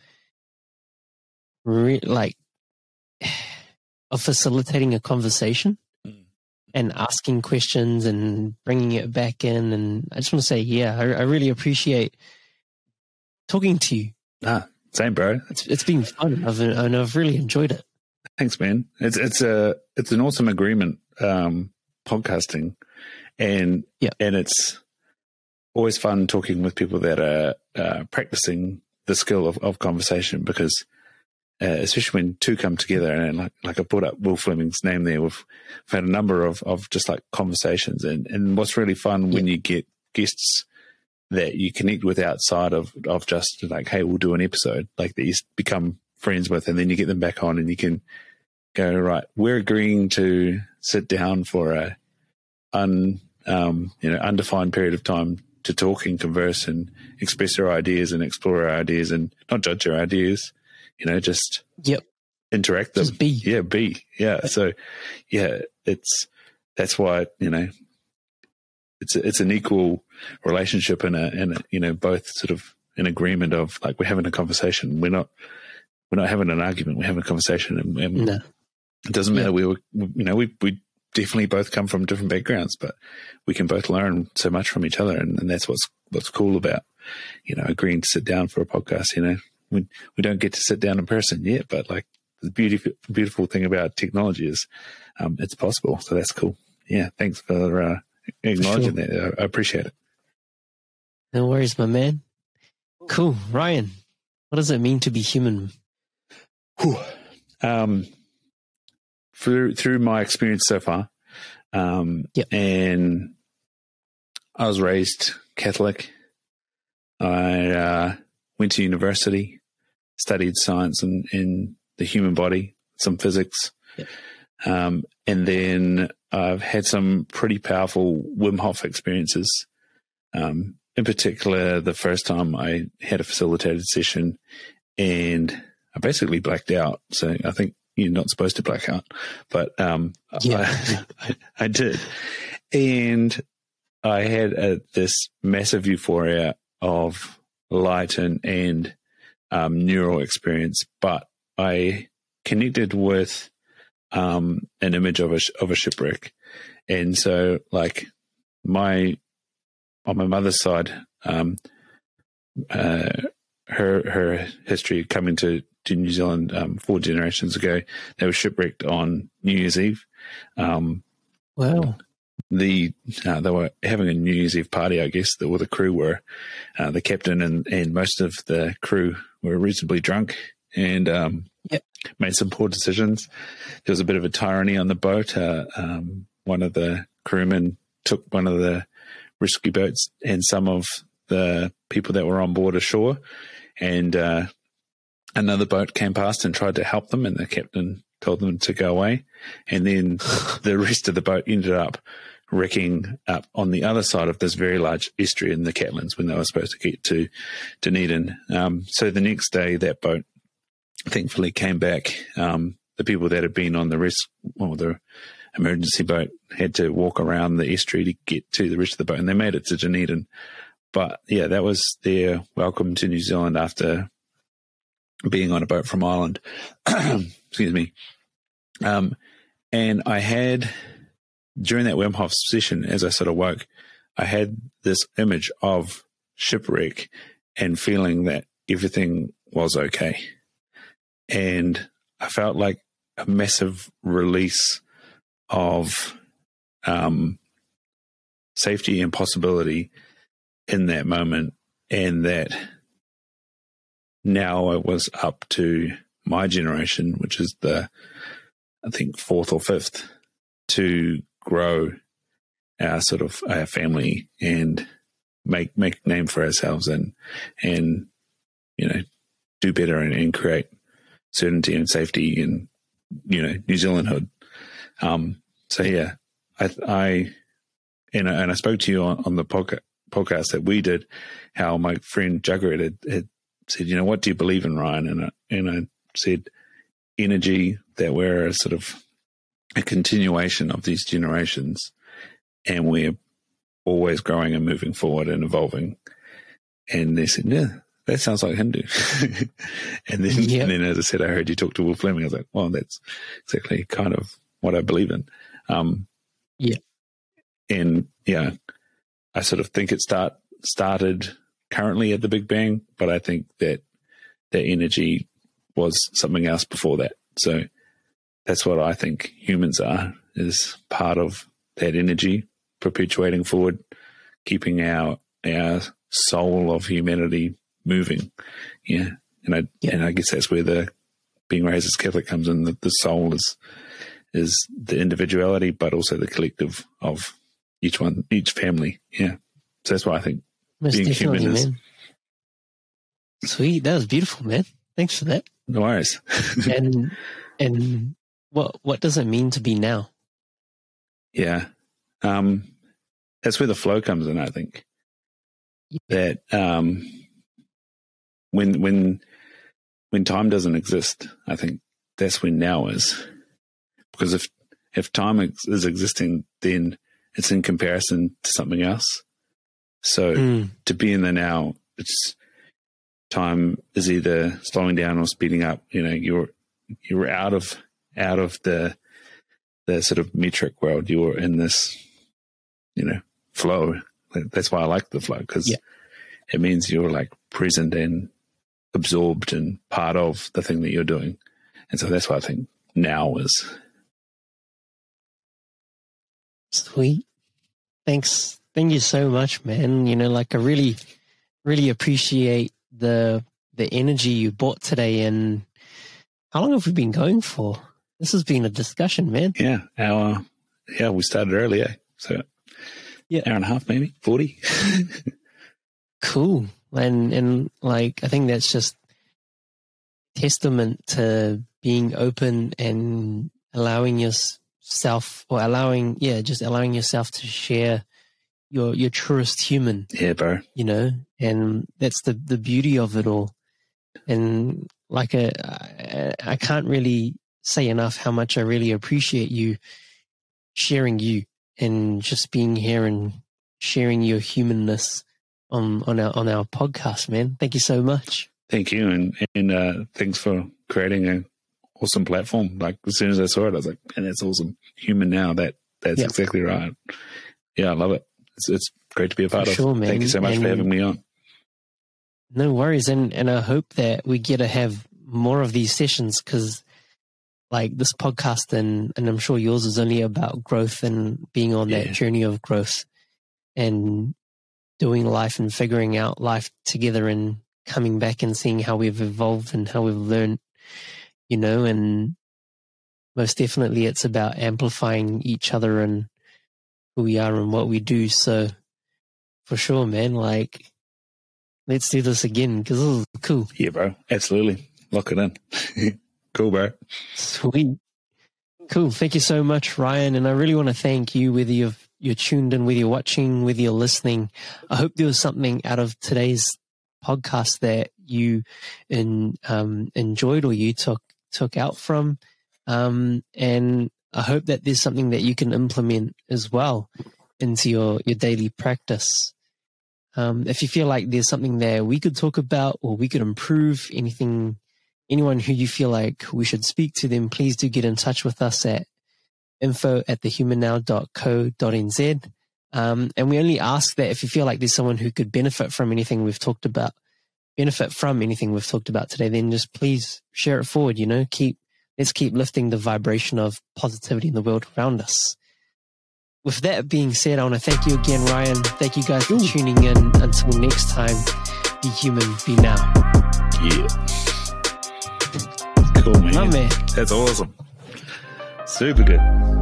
re- like of facilitating a conversation mm. and asking questions and bringing it back in. And I just want to say, yeah, I, I really appreciate talking to you. Ah, same, bro. It's it's been fun, I've, and I've really enjoyed it. Thanks, man. It's it's a it's an awesome agreement, um, podcasting, and yeah, and it's always fun talking with people that are uh, practicing the skill of, of conversation, because uh, especially when two come together, and like like I brought up Will Fleming's name there, we've, we've had a number of, of just like conversations, and, and what's really fun when yeah. you get guests that you connect with outside of, of just like, hey, we'll do an episode, like that you become friends with, and then you get them back on and you can go, right, we're agreeing to sit down for a un, um, you know, undefined period of time to talk and converse and express our ideas and explore our ideas and not judge our ideas, you know, just yep. interact them. Just be. Yeah, be. Yeah. So, yeah, it's, that's why, you know, it's a, it's an equal relationship and a, and a, you know, both sort of in agreement of like, we're having a conversation. We're not, we're not having an argument. We're having a conversation, and, and no. it doesn't matter. Yeah. We were, you know, we, we definitely both come from different backgrounds, but we can both learn so much from each other. And, and that's what's, what's cool about, you know, agreeing to sit down for a podcast. You know, we, we don't get to sit down in person yet, but like the beautiful, beautiful thing about technology is, um, it's possible. So that's cool. Yeah. Thanks for, uh, acknowledging for sure. that. I, I appreciate it. No worries, my man. Cool. Ryan, what does it mean to be human? Whew. Um, through, through my experience so far, um, yep. and I was raised Catholic. I, uh, went to university, studied science and in, in the human body, some physics. Yep. Um, and then I've had some pretty powerful Wim Hof experiences. Um, in particular, the first time I had a facilitated session and I basically blacked out. So I think you're not supposed to black out, but um, yeah. I, I, I did. And I had a, this massive euphoria of light and, and um, neural experience, but I connected with um, an image of a, of a shipwreck. And so like my, on my mother's side, um, uh, her, her history coming to, to New Zealand um, four generations ago, they were shipwrecked on New Year's Eve. Um, wow. The uh, they were having a New Year's Eve party, I guess, that, where the crew were. Uh, the captain and, and most of the crew were reasonably drunk and um, yep. made some poor decisions. There was a bit of a tyranny on the boat. Uh, um, one of the crewmen took one of the rescue boats and some of the people that were on board ashore, and uh, another boat came past and tried to help them, and the captain told them to go away. And then the rest of the boat ended up wrecking up on the other side of this very large estuary in the Catlins when they were supposed to get to Dunedin. Um, so the next day, that boat thankfully came back. Um, the people that had been on the rest, well, the emergency boat had to walk around the estuary to get to the rest of the boat, and they made it to Dunedin. But yeah, that was their welcome to New Zealand after being on a boat from Ireland. Excuse me. Um, and I had, during that Wim Hof session, as I sort of woke, I had this image of shipwreck and feeling that everything was okay. And I felt like a massive release of um, safety and possibility in that moment, and that now it was up to my generation, which is the I think, fourth or fifth to grow our sort of our family and make make name for ourselves and and you know do better and, and create certainty and safety in you know New Zealandhood. Um, so yeah, I I and I, and I spoke to you on, on the podca- podcast that we did, how my friend Juggerud had, had said, you know, what do you believe in, Ryan? And I, and I said energy, that we're a sort of a continuation of these generations, and we're always growing and moving forward and evolving. And they said, yeah, that sounds like Hindu. and then yep. and then as I said, I heard you talk to Will Fleming. I was like, well, that's exactly kind of what I believe in. Um, yeah. And yeah, I sort of think it start started currently at the Big Bang, but I think that that energy was something else before that. So that's what I think humans are, is part of that energy, perpetuating forward, keeping our our soul of humanity moving. Yeah. And I yeah. and I guess that's where the being raised as Catholic comes in. The, the soul is is the individuality, but also the collective of each one, each family. Yeah. So that's why I think Most being human is. Man. Sweet. That was beautiful, man. Thanks for that. No worries. and and what what does it mean to be now? Yeah. Um, that's where the flow comes in, I think. Yeah. That um, when when when time doesn't exist, I think that's when now is. Because if if time ex- is existing, then it's in comparison to something else. So mm. to be in the now, it's time is either slowing down or speeding up. You know, you're you're out of out of the the sort of metric world. You're in this, you know, flow. That's why I like the flow, because yeah. it means you're like present and absorbed and part of the thing that you're doing. And so that's why I think now is. Sweet. Thanks. Thank you so much, man. You know, like I really, really appreciate the the energy you brought today. And how long have we been going for? This has been a discussion, man. Yeah. Our, yeah, we started earlier. So yeah, hour and a half, maybe forty. Cool. And, and like, I think that's just testament to being open and allowing yourself or allowing, yeah, just allowing yourself to share your, your truest human. Yeah, bro. You know, and that's the, the beauty of it all. And like, a, I, I can't really say enough how much I really appreciate you sharing you and just being here and sharing your humanness on, on our, on our podcast, man. Thank you so much. Thank you. And, and, uh, thanks for creating an awesome platform. Like as soon as I saw it, I was like, man, that's awesome. Human now. That, that's yep. exactly right. Yeah. I love it. It's, it's great to be a part for of. Sure, man. Thank you so much and, for having me on. No worries. And, and I hope that we get to have more of these sessions, because like this podcast and, and I'm sure yours is only about growth and being on yeah. that journey of growth and doing life and figuring out life together and coming back and seeing how we've evolved and how we've learned, you know, and most definitely it's about amplifying each other and who we are and what we do. So for sure, man, like let's do this again, because this is cool. Yeah, bro. Absolutely. Lock it in. Cool, bro. Sweet. Cool. Thank you so much, Ryan. And I really want to thank you, whether you've, you're tuned in, whether you're watching, whether you're listening. I hope there was something out of today's podcast that you in, um, enjoyed or you took took out from. Um, and I hope that there's something that you can implement as well into your, your daily practice. Um, if you feel like there's something there we could talk about or we could improve, anything, anyone who you feel like we should speak to, them, please do get in touch with us at info at the human now dot co dot n z. Um, and we only ask that if you feel like there's someone who could benefit from anything we've talked about, benefit from anything we've talked about today, then just please share it forward, you know, keep, let's keep lifting the vibration of positivity in the world around us. With that being said, I want to thank you again, Ryan. Thank you guys for Ooh. tuning in. Until next time, be human, be now. Yeah. Cool, man. My man. That's awesome. Super good.